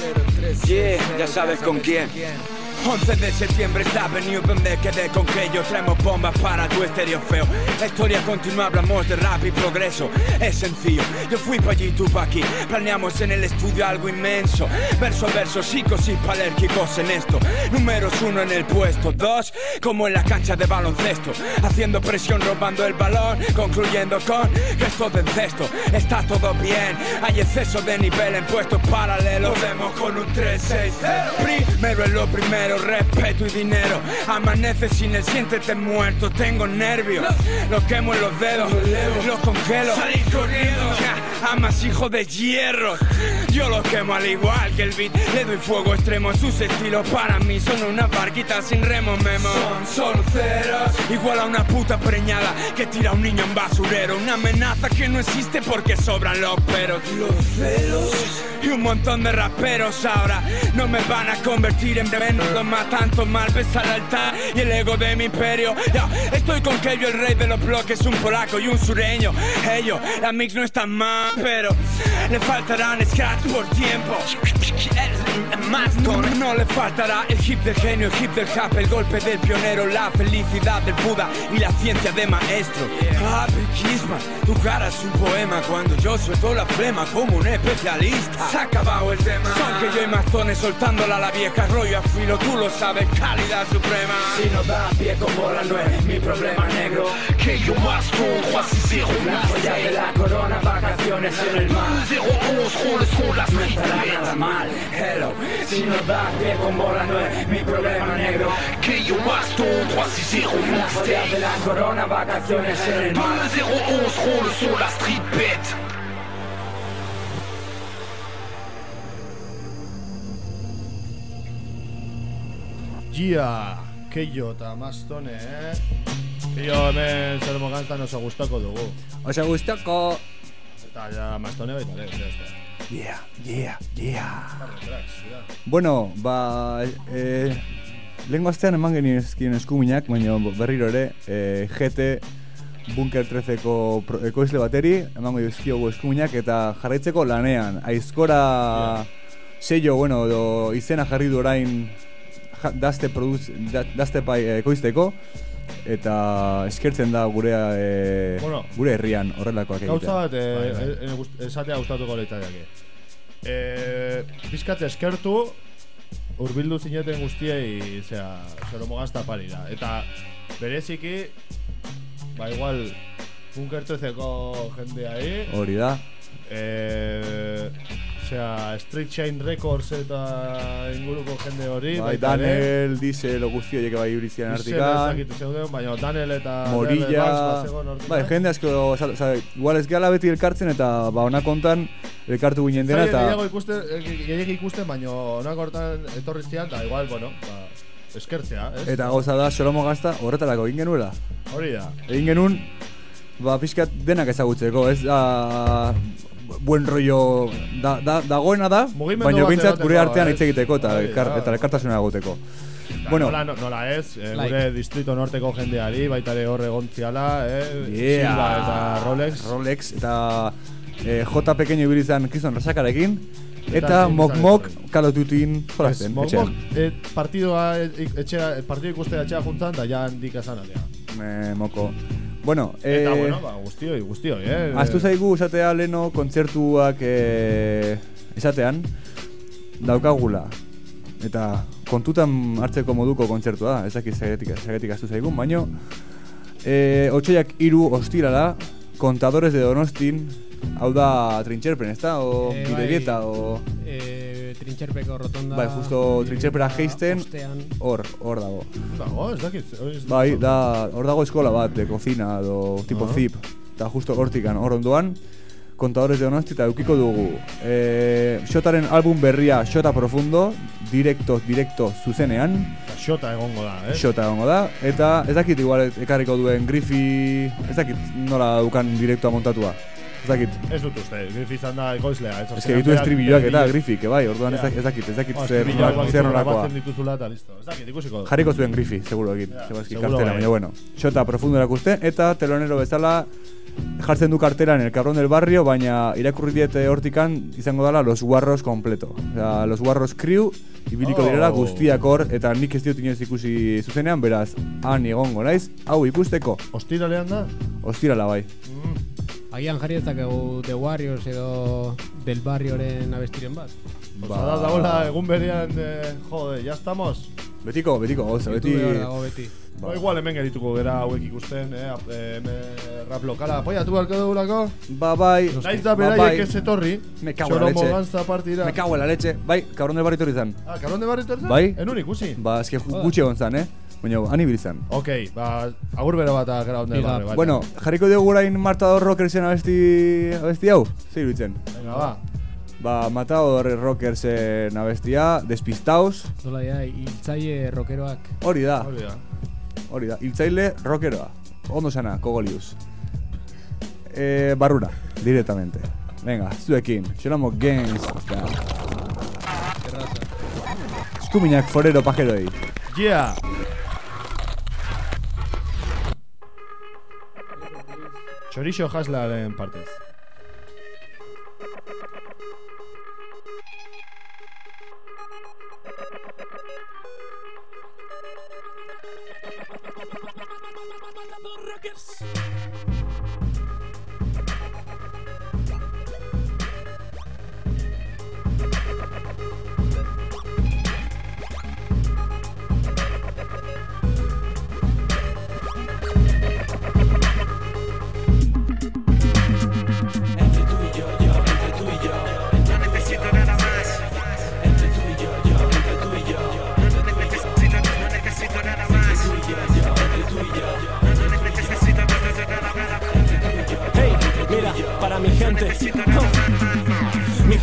Yeah, ya sabes con quién. once de septiembre esta avenue donde quedé con que yo traemos bombas para tu estéreo feo. La historia continúa, hablamos de rap y progreso. Es sencillo, yo fui pa' allí, tú pa' aquí. Planeamos en el estudio algo inmenso. Verso a verso, psicos y palérquicos en esto. Números uno en el puesto, dos como en la cancha de baloncesto. Haciendo presión, robando el balón, concluyendo con gesto de cesto. Está todo bien, hay exceso de nivel en puestos paralelos. Volvemos con un tres seis cero. Primero es lo primero. Respeto y dinero. Amanece sin el siéntete muerto. Tengo nervios, los quemo en los dedos, los congelo. Salí corriendo. Amas hijo de hierros. Yo los quemo al igual que el beat. Le doy fuego extremo. Sus estilos para mí son una barquita sin remo, memo. Son solo ceros. Igual a una puta preñada que tira a un niño en basurero. Una amenaza que no existe porque sobran los peros. Los celos y un montón de raperos ahora no me van a convertir en veneno. Los matan, tomar, besar al altar y el ego de mi imperio. Yo estoy con Keio, el rey de los bloques, un polaco y un sureño. Ellos, la mix no está mal, pero le faltarán scratch por tiempo. No, no le faltará el hip del genio, el hip del rap, el golpe del pionero, la felicidad del Buda y la ciencia de maestro. Happy Kisman, tu cara es un poema cuando yo suelto la flema como un especialista. Se ha acabado el tema. Son que yo y Mastone soltándola a la vieja, rollo a filo, tú lo sabes, calidad suprema. Si no da pie con bola no es mi problema negro. Que yo más tú, cero La joya de la corona, vacaciones en el mar. cero once, son las no estará nada mal. Hello, si no da pie con bola no es mi problema negro. Que yo más tú, cero La joya de la corona, vacaciones en el mar. cero once, son las street bet. Yeah, Keio eta Mastone, eh? Keio hemen zer mogantan oso gustoko dugu. Oso gustoko. Eta ja Mastone baita ere, ya está. Yeah, yeah, yeah. Bueno, ba... Eh, lehenko astean eman genizkien eskuminak, baina berriro ere, eh, G T Bunker trezeko ekoizle bateri, emango dizkiogu eskuminak eta jarraitzeko lanean. Aizkora sello, bueno, do, izena jarri du orain ja, dazte, produz, da, dazte pai ekoizteko, eta eskertzen da gure e, bueno, gure herrian horrelakoak egitea. Gauza bat, e, e, esatea gustatuko leitzaiake. E, Pizkat eskertu, urbildu zineten guztiei, zera, Solomogazta parira. Eta bereziki, ba igual, Bunker trezeko jendeai. Hori da. Eh, Osea, Street Chain Records eta inguruko jende hori. Bai, Daniel, Diesel, guzti horiek bai urizian artikan. Diesel ezakitu zeuden, baina Daniel eta Morilla. Bai, jende asko, igual ez gehala beti elkartzen eta ba honak ontan elkartu ginen dena eta... Gehiagik ikusten, baina honak hortan etorri zian, eta igual, bueno, ba, eskertzea, ez? Eta gauza da, Solomogazta horretarako egin genuela. Hori da. Egin genuen, ba, pixkat denak ezagutzeko, ez da... buen rollo da, da, dagoena da, baina bintzat gure artean hitz egiteko eta elkartasuna egoteko. Bueno, nola, nola ez, eh, like. Gure distrito norteko jendeari, baita ere hor egontziala, eh, yeah. Silva eta Rolex. Rolex eta eh, J pequeño ibilizan Kriston Rasakarekin. Eta mok-mok kalotutin jolazten, etxean. Mok-mok eh, partidua etxea, partidu ikustea etxea juntzan, da ja handik esan alea. Me, moko. Bueno, eta eh, bueno, ba, guztioi, guztioi, eh. Aztu zaigu esatea leno kontzertuak eh, esatean daukagula. Eta kontutan hartzeko moduko kontzertua, ezakit zagetik aztu zaigun, baino eh, otxoiak hiru ostirala, Contadores de Donostin, hau da Trintxerpen, ez da? O eh, Bidebieta, o... Eh, Trintxerpeko rotonda... Bai, justo Trintxerpera geisten, hor, hor dago. Dago, ez dakit? Bai, da, hor dago eskola bat, de cocina, do tipo uh -huh. zip. Eta justo hortikan, hor onduan, Contadores de Donosti, eta eukiko dugu. Eh, Xotaren album berria, Xota Profundo, directo, directo, zuzenean. Xota egongo da, eh? Xota egongo da, eta ez dakit igual ekarriko duen Griffi, ez dakit nola dukan direktoa montatua. Ez dakit. Ez dut uste, Griffi izan da ekoizlea. Ez que ditu estribilloak eta Griffi, que bai, orduan ez dakit, ez dakit zer nolakoa. Jarriko zuen Griffi, seguro egin, kartela, baina bueno. Xota Profundo erakuste, eta telonero bezala jartzen du kartelan El Cabrón del Barrio, baina irakurri diete hortikan izango dela Los Guarros completo. Osea, Los Guarros crew, ibiliko direla guztiak hor, eta nik ez diot inoiz ikusi zuzenean, beraz, han egongo naiz, hau ikusteko. Ostiralean da? Ostirala bai. Mm. Agian jarri ezakegu The Warriors edo Del Barrioren abestiren bat. Ba, da dagoela egun berean, de, jode, ya estamos. Betiko, betiko, goza, beti. beti. Ba, igual hemen gerituko gara hauek ikusten, eh, eh, rap lokala. Apoiatu barko dugulako? Ba, bai. Naiz da beraiek ez etorri. Me cago en la leche. Solomogazta partida. Me cago en la leche. Bai, Cabrón del Barrio etorri zan. Ah, Cabrón del Barrio etorri zan? Bai. Enun ikusi? Ba, eske gutxi egon zan, eh. Baina, han ibil zan. Ok, ba, agur bero bat Cabrón del Barrio. Bueno, jarriko dugu orain Matador Rockersen abesti, abesti hau? Zer iruditzen? Venga, ba. Ba, Matador Rockersen abestia, Despistaos. Dola ya, hiltzaile rockeroak. Hori da. Hori da. Hori da, hiltzaile rockeroa. Ondo sana, Kogolius. Eh, barrura, directamente. Venga, zuekin, xeramo gangsta. Eskuminak forero pajeroi. Yeah! Chorizo Haslaren partez.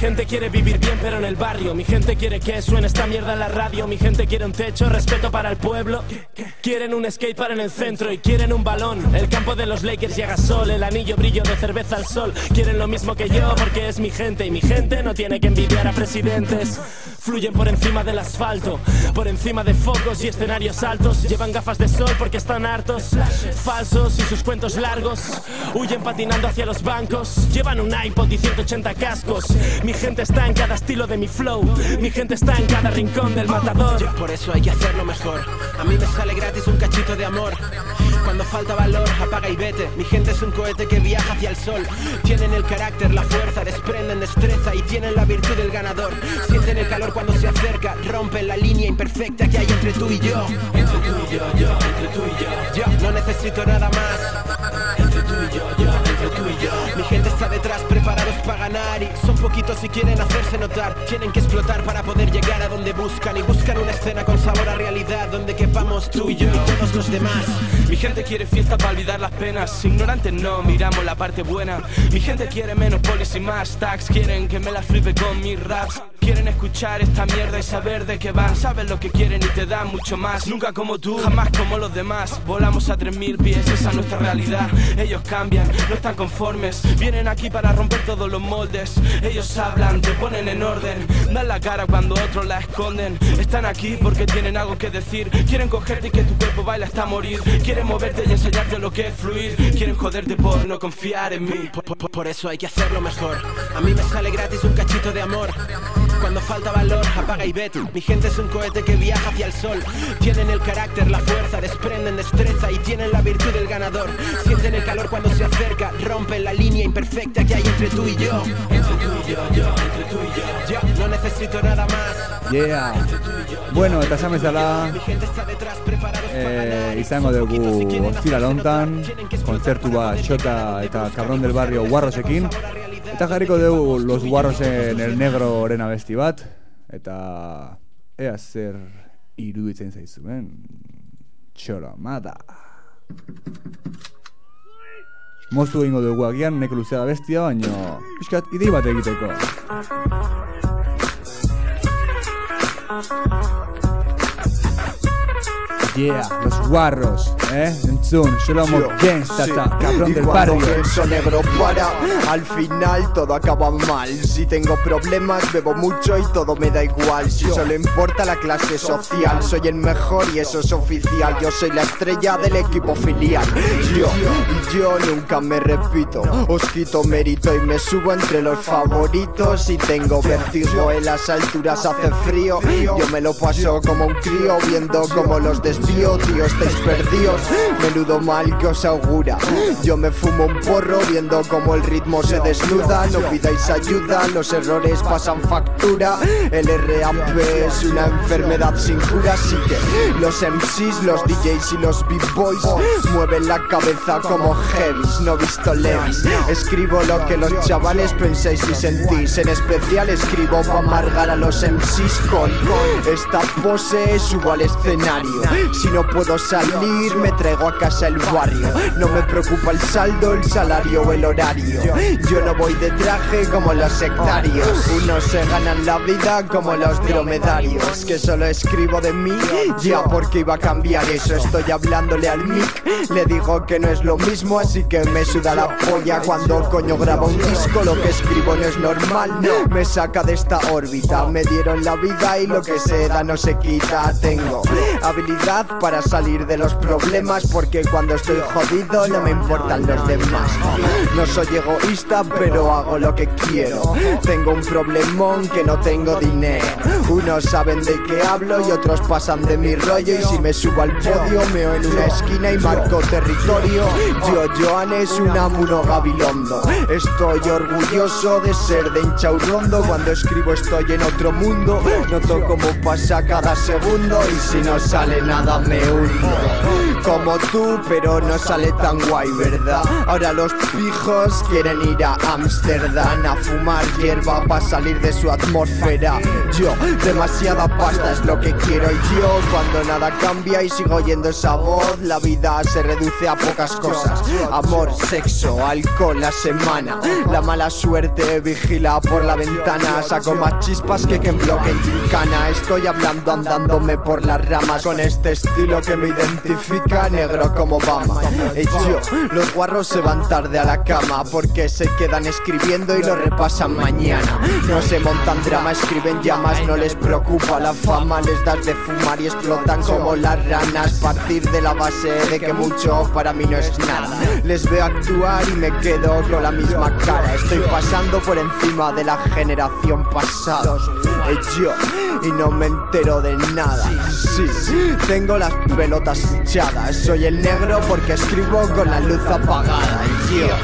gente quiere vivir bien pero en el barrio. Mi gente quiere que suene esta mierda en la radio. Mi gente quiere un techo, respeto para el pueblo. Quieren un skatepark en el centro y quieren un balón. El campo de los Lakers llega sol, el anillo brillo de cerveza al sol. Quieren lo mismo que yo porque es mi gente. Y mi gente no tiene que envidiar a presidentes. Fluyen por encima del asfalto, por encima de focos y escenarios altos. Llevan gafas de sol porque están hartos. Falsos y sus cuentos largos. Huyen patinando hacia los bancos. Llevan un iPod y ciento ochenta cascos. Mi gente está en cada estilo de mi flow. Mi gente está en cada rincón del matador. Por eso hay que hacerlo mejor. A mí me sale gratis un cachito de amor. Cuando falta valor, apaga y vete. Mi gente es un cohete que viaja hacia el sol. Tienen el carácter, la fuerza, desprenden destreza y tienen la virtud del ganador. Sienten el calor cuando se acerca, rompen la línea imperfecta que hay entre tú y yo. Entre tú y yo, yo, entre tú y yo. Yo no necesito nada más. Entre tú y yo, yo, entre tú y yo. Mi gente está detrás, preparados para ganar. Y son poquitos y quieren hacerse notar. Tienen que explotar para poder llegar a donde buscan. Y buscan una escena con sabor a realidad, donde quepamos tú y yo y todos los demás. Mi gente quiere fiesta para olvidar las penas. Ignorantes no, miramos la parte buena. Mi gente quiere menos polis y más tags. Quieren que me las flipe con mis raps. Quieren escuchar esta mierda y saber de qué van. Saben lo que quieren y te dan mucho más. Nunca como tú, jamás como los demás. Volamos a tres mil pies, esa es nuestra realidad. Ellos cambian, no están conformes. Vienen aquí para romper todos los moldes. Ellos hablan, te ponen en orden. Dan la cara cuando otros la esconden. Están aquí porque tienen algo que decir. Quieren cogerte y que tu cuerpo baile hasta morir. Quieren moverte y enseñarte lo que es fluir. Quieren joderte por no confiar en mí. Por, por, por eso hay que hacerlo mejor. A mí me sale gratis un cachito de amor. Cuando falta valor, apaga y vete. Mi gente es un cohete que viaja hacia el sol. Tienen el carácter, la fuerza, desprenden destreza y tienen la virtud del ganador. Sienten el calor cuando se acerca, rompen la línea imperfecta que hay entre tú y yo. Entre tú y yo, yo, entre tú y yo. Yo no necesito nada más. Yeah. Bueno, eta esan bezala eh, izango dugu ostira lontan kontzertu bat Xota eta Cabrón del Barrio Guarrosekin. Eta jarriko dugu Los Guarrosen El Negroren abesti bat. Eta ea zer iruditzen zaizuen. Txoramada. Moztu egingo dugu agian, neko luzea da bestia, baina pixkat idei bat egiteko. Yeah, Los Guarros, eh, entzun, Sholomo Gangsta, Cabrón del Barrio. Pienso negro para, al final todo acaba mal. Si tengo problemas bebo mucho y todo me da igual. Si solo importa la clase social, soy el mejor y eso es oficial. Yo soy la estrella del equipo filial. Yo, y yo nunca me repito. Os quito mérito y me subo entre los favoritos. Y tengo vértigo en las alturas, hace frío. Yo me lo paso como un crío viendo como los desvío. Tío, estáis perdidos, menudo mal que os augura. Yo me fumo un porro viendo como el ritmo se desnuda. No pidáis ayuda, los errores pasan factura. El R A P es una enfermedad sin cura. Así que los M Cs, los D Js y los B-Boys mueven la cabeza como heavies, no visto levis. Escribo lo que los chavales pensáis y sentís. En especial escribo para amargar a los M Cs con esta pose, subo al escenario. Si no puedo salir, me traigo a casa el barrio. No me preocupa el saldo, el salario o el horario. Yo no voy de traje como los sectarios. Unos se ganan la vida como los dromedarios. Que solo escribo de mí, ya porque iba a cambiar eso. Estoy hablándole al mic, le digo que no es lo mismo. Así que me suda la polla cuando coño grabo un disco. Lo que escribo no es normal, no, me saca de esta órbita. Me dieron la vida y lo que se da no se quita. Tengo habilidad para salir de los problemas, porque cuando estoy jodido no me importan los demás. No soy egoísta, pero hago lo que quiero. Tengo un problemón que no tengo dinero. Unos saben de qué hablo y otros pasan de mi rollo. Y si me subo al podio, meo en una esquina y marco territorio. Yo, Joan es un amuno gabilondo. Estoy orgulloso de ser de Inchaurrondo. Cuando escribo estoy en otro mundo. Noto cómo pasa cada segundo. Y si no sale nada nada me hundo. Como tú, pero no sale tan guay, ¿verdad? Ahora los pijos quieren ir a Ámsterdam a fumar hierba para salir de su atmósfera. Yo, demasiada pasta es lo que quiero yo. Cuando nada cambia y sigo oyendo esa voz, la vida se reduce a pocas cosas. Amor, sexo, alcohol, la semana. La mala suerte vigila por la ventana. Saco más chispas que que en bloque en gincana. Estoy hablando andándome por las ramas, con este estilo que me identifica, negro como Obama. Y yo, los guarros se van tarde a la cama porque se quedan escribiendo y lo repasan mañana. No se montan drama, escriben llamas, no les preocupa la fama. Les das de fumar y explotan como las ranas. Partir de la base de que mucho para mí no es nada. Les veo actuar y me quedo con la misma cara. Estoy pasando por encima de la generación pasada. Y yo, y no me entero de nada. Sí, tengo las pelotas hinchadas. Soy el negro porque escribo con la luz apagada. Y yo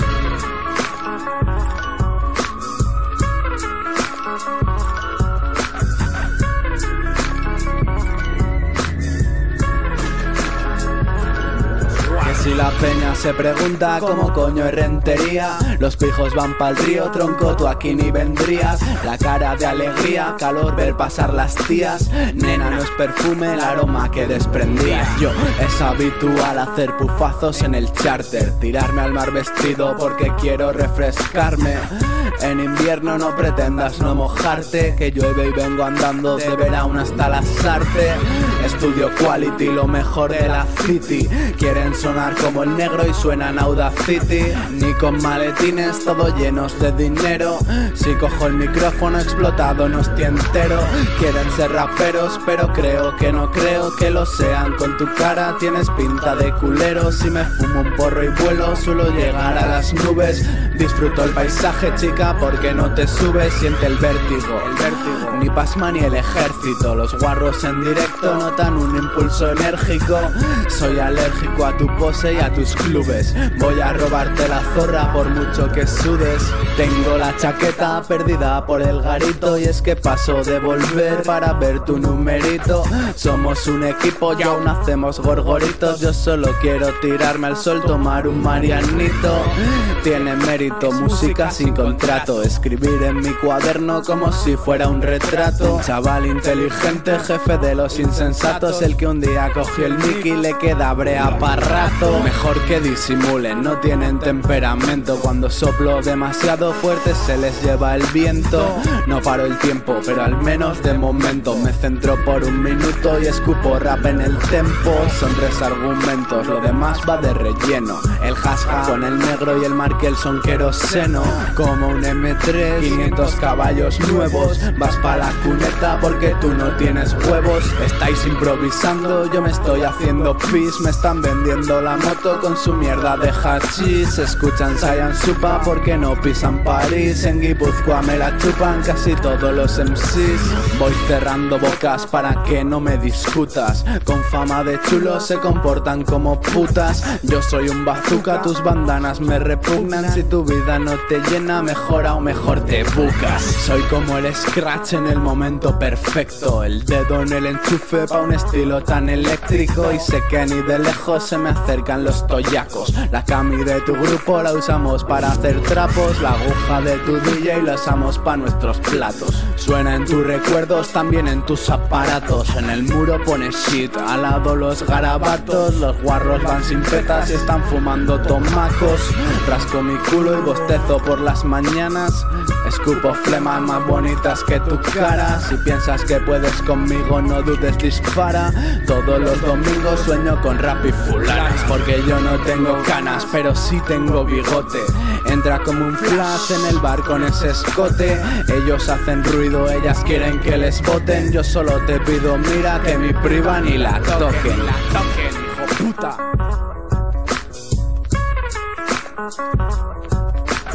Si la peña se pregunta cómo coño es Rentería, los pijos van pa'l río, tronco, tú aquí ni vendrías. La cara de alegría, calor, ver pasar las tías. Nena, no es perfume el aroma que desprendías. Yo, es habitual hacer pufazos en el charter, tirarme al mar vestido porque quiero refrescarme. En invierno no pretendas no mojarte, que llueve y vengo andando de verano hasta la Sarte. Estudio quality, lo mejor de la city. Quieren sonar como el negro y suenan Audacity. Ni con maletines todo llenos de dinero. Si cojo el micrófono explotado no estoy entero. Quieren ser raperos pero creo que no creo que lo sean. Con tu cara tienes pinta de culero. Si me fumo un porro y vuelo suelo llegar a las nubes. Disfruto el paisaje chica porque no te subes. Siente el vértigo, el vértigo. Ni Pasma ni el ejército. Los guarros en directo notan un impulso enérgico. Soy alérgico a tu pose y a tus clubes. Voy a robarte la zorra por mucho que sudes. Tengo la chaqueta perdida por el garito y es que paso de volver para ver tu numerito. Somos un equipo y aún hacemos gorgoritos. Yo solo quiero tirarme al sol, tomar un marianito. Tiene mérito, música sin contrato. Escribir en mi cuaderno como si fuera un retrato. Chaval inteligente, jefe de los insensatos. El que un día cogió el mic y le queda brea pa' rato. Mejor que disimulen, no tienen temperamento. Cuando soplo demasiado fuerte se les lleva el viento. No paro el tiempo, pero al menos de momento me centro por un minuto y escupo rap en el tempo. Son tres argumentos, lo demás va de relleno. El hashtag con el negro y el Markel son queroseno. Como un eme tres, quinientos caballos nuevos. Vas pa' la cuneta porque tú no tienes huevos. Estáis improvisando, yo me estoy haciendo pis. Me están vendiendo la moto con su mierda de hachís. Escuchan Saiyan Supa porque no pisan París. En Guipúzcoa me la chupan casi todos los eme cés. Voy cerrando bocas para que no me discutas. Con fama de chulos se comportan como putas. Yo soy un bazooka, tus bandanas me repugnan. Si tu vida no te llena, mejora o mejor te bucas. Soy como el scratch en el momento perfecto. El dedo en el enchufe pa' un estilo tan eléctrico. Y sé que ni de lejos se me acercan los toyacos. La cami de tu grupo la usamos para hacer trapos. La aguja de tu D J la usamos pa' nuestros platos. Suena en tus recuerdos, también en tus aparatos. En el muro pones shit, al lado los garabatos. Los guarros van sin petas y están fumando tomacos. Rasco mi culo y bostezo por las mañanas. Escupo flemas más bonitas que tu cara. Si piensas que puedes conmigo, no dudes, dispara. Todos los domingos sueño con rap y fulanas. Porque yo no tengo canas, pero sí tengo bigote. Entra como un flash en el bar con ese escote. Ellos hacen ruido, ellas quieren que les voten. Yo solo te pido, mira que mi priva ni la toquen. La toquen, hijo puta.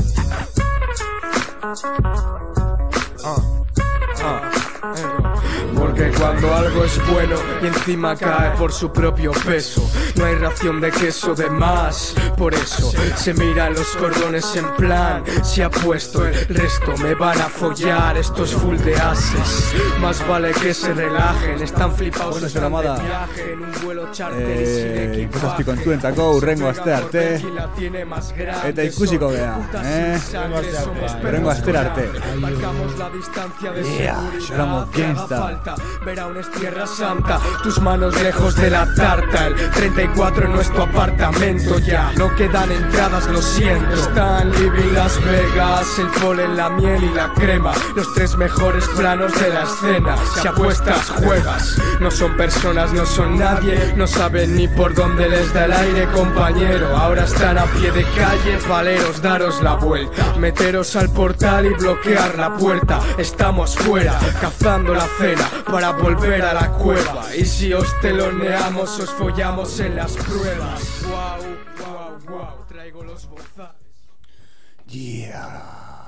Uh, uh, uh. Porque cuando algo es bueno y encima cae por su propio peso, no hay ración de queso de más. Por eso se miran los cordones en plan, si apuesto el resto me van a follar. Esto es full de ases, más vale que se relajen. Están flipados, bueno, están de da. viaje en un vuelo charter y sin Eh, equipaje. Zazpikontzuentzako urrengo aste arte eta ikusiko gea, eh? Urrengo astera arte. Marcamos la distancia de Yeah, seguridad. lloramos Haga gangsta. falta, Verão es tierra santa, tus manos lejos de la tarta. El treinta y cuatro en nuestro apartamento, ya no quedan entradas, lo siento. Están living Las Vegas, el polen, la miel y la crema, los tres mejores planos de la escena. Si apuestas, juegas. No son personas, no son nadie, no saben ni por dónde les da el aire, compañero. Ahora están a pie de calle, valeros, daros la vuelta, meteros al portal y bloquear la puerta. Estamos fuera, cazando la cena para volver a la cueva. Y si os teloneamos, os follamos en las pruebas. Wow, wow, wow, traigo los bozales. Yeah.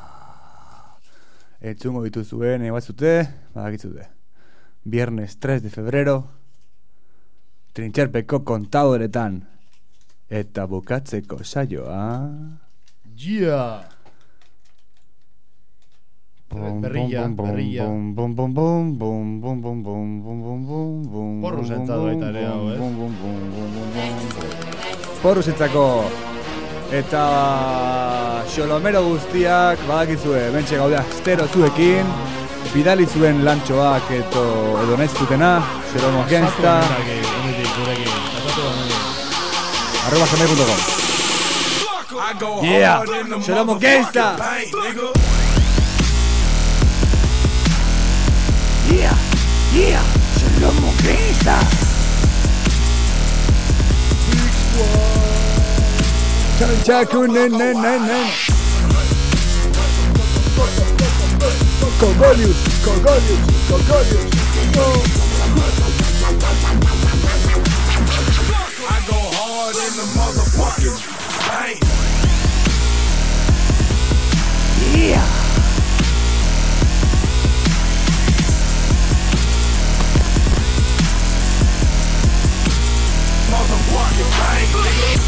Entzungo dituzuen ebatzute, badakizute. Viernes tres de febrero, Trintxerpeko kontadoretan. Eta bukatzeko saioa. Yeah. Berrilla, berrilla. Porru zentzatu baita ere hau, ez? Porru zentzako. Eta xolomero guztiak badakizue, mentxe gaude astero zuekin. Bidali zuen lantxoak eto edo nahiz zutena, xolomo gangsta. Arroba gmail punto com. Yeah, xolomo gangsta. Yeah, yeah, xolomo gangsta. Chanchaku nen nen nen nen. Cogolius, Cogolius, Cogolius. I go hard in the motherfucking paint. Yeah. Motherfucking paint, nigga.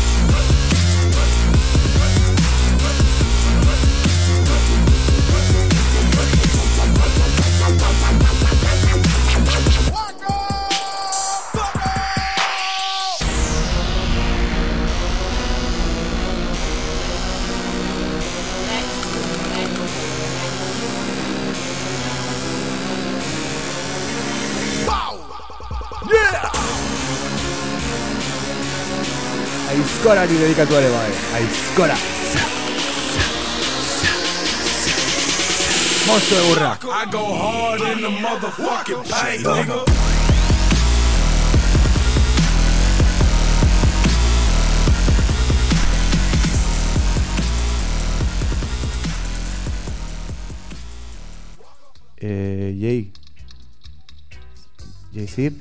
Aizkorari dedikatu ere bai, aizkora. Mozo egurra. I go hard in the motherfucking paint, nigga. Eh, Jay. Jay Zip.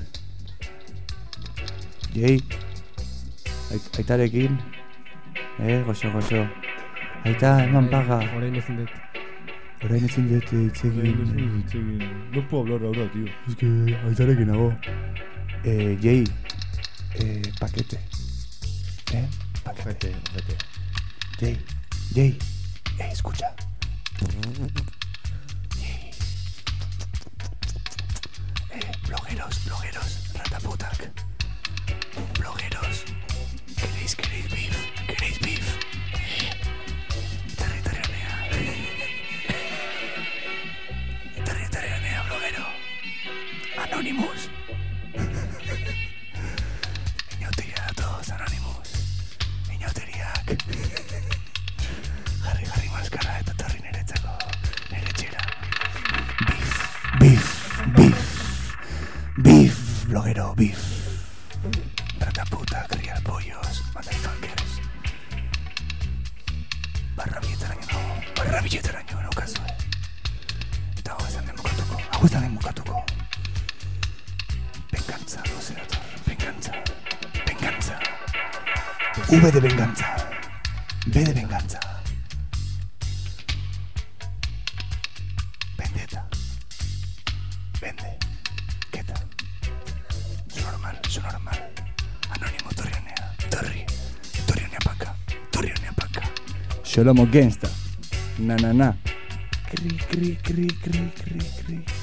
Jay. Ait- Aitarekin. Eh, goxo, goxo. Aita, eman paga. Orain ezin dut. Orain ezin dut hitz egin. No puedo hablar ahora, tío. Es que aitarekin nago. Eh, Jay. Eh, paquete. Eh, paquete. Ojete, Jay. Jay. Eh, escucha. Eh, blogueros, blogueros, rataputak. Blogueros. ¿Queréis, queréis beef? ¿Queréis beef? Territorianea. Territorianea, bloguero. Anonymous. Iñoteria a todos, Anonymous. Iñoteriak. Jarri, jarri maskara eta torri niretzako. Nire txera. Beef, beef, beef. Beef, bloguero, beef. Rataputa, criar pollos, motherfuckers. Barra billetaraino nago, barra billetaraino naukazue. Eta hau ezan den bukatuko, hau ezan den bukatuko. Venganza, luzerator, venganza, venganza. V de venganza, B de venganza. Vendetta, vende, normal, zu normal. Anonimo torri honea, torri, torri honea paka, torri honea paka. Xolomo gangsta, na na na. Kri, kri, kri, kri, kri, kri.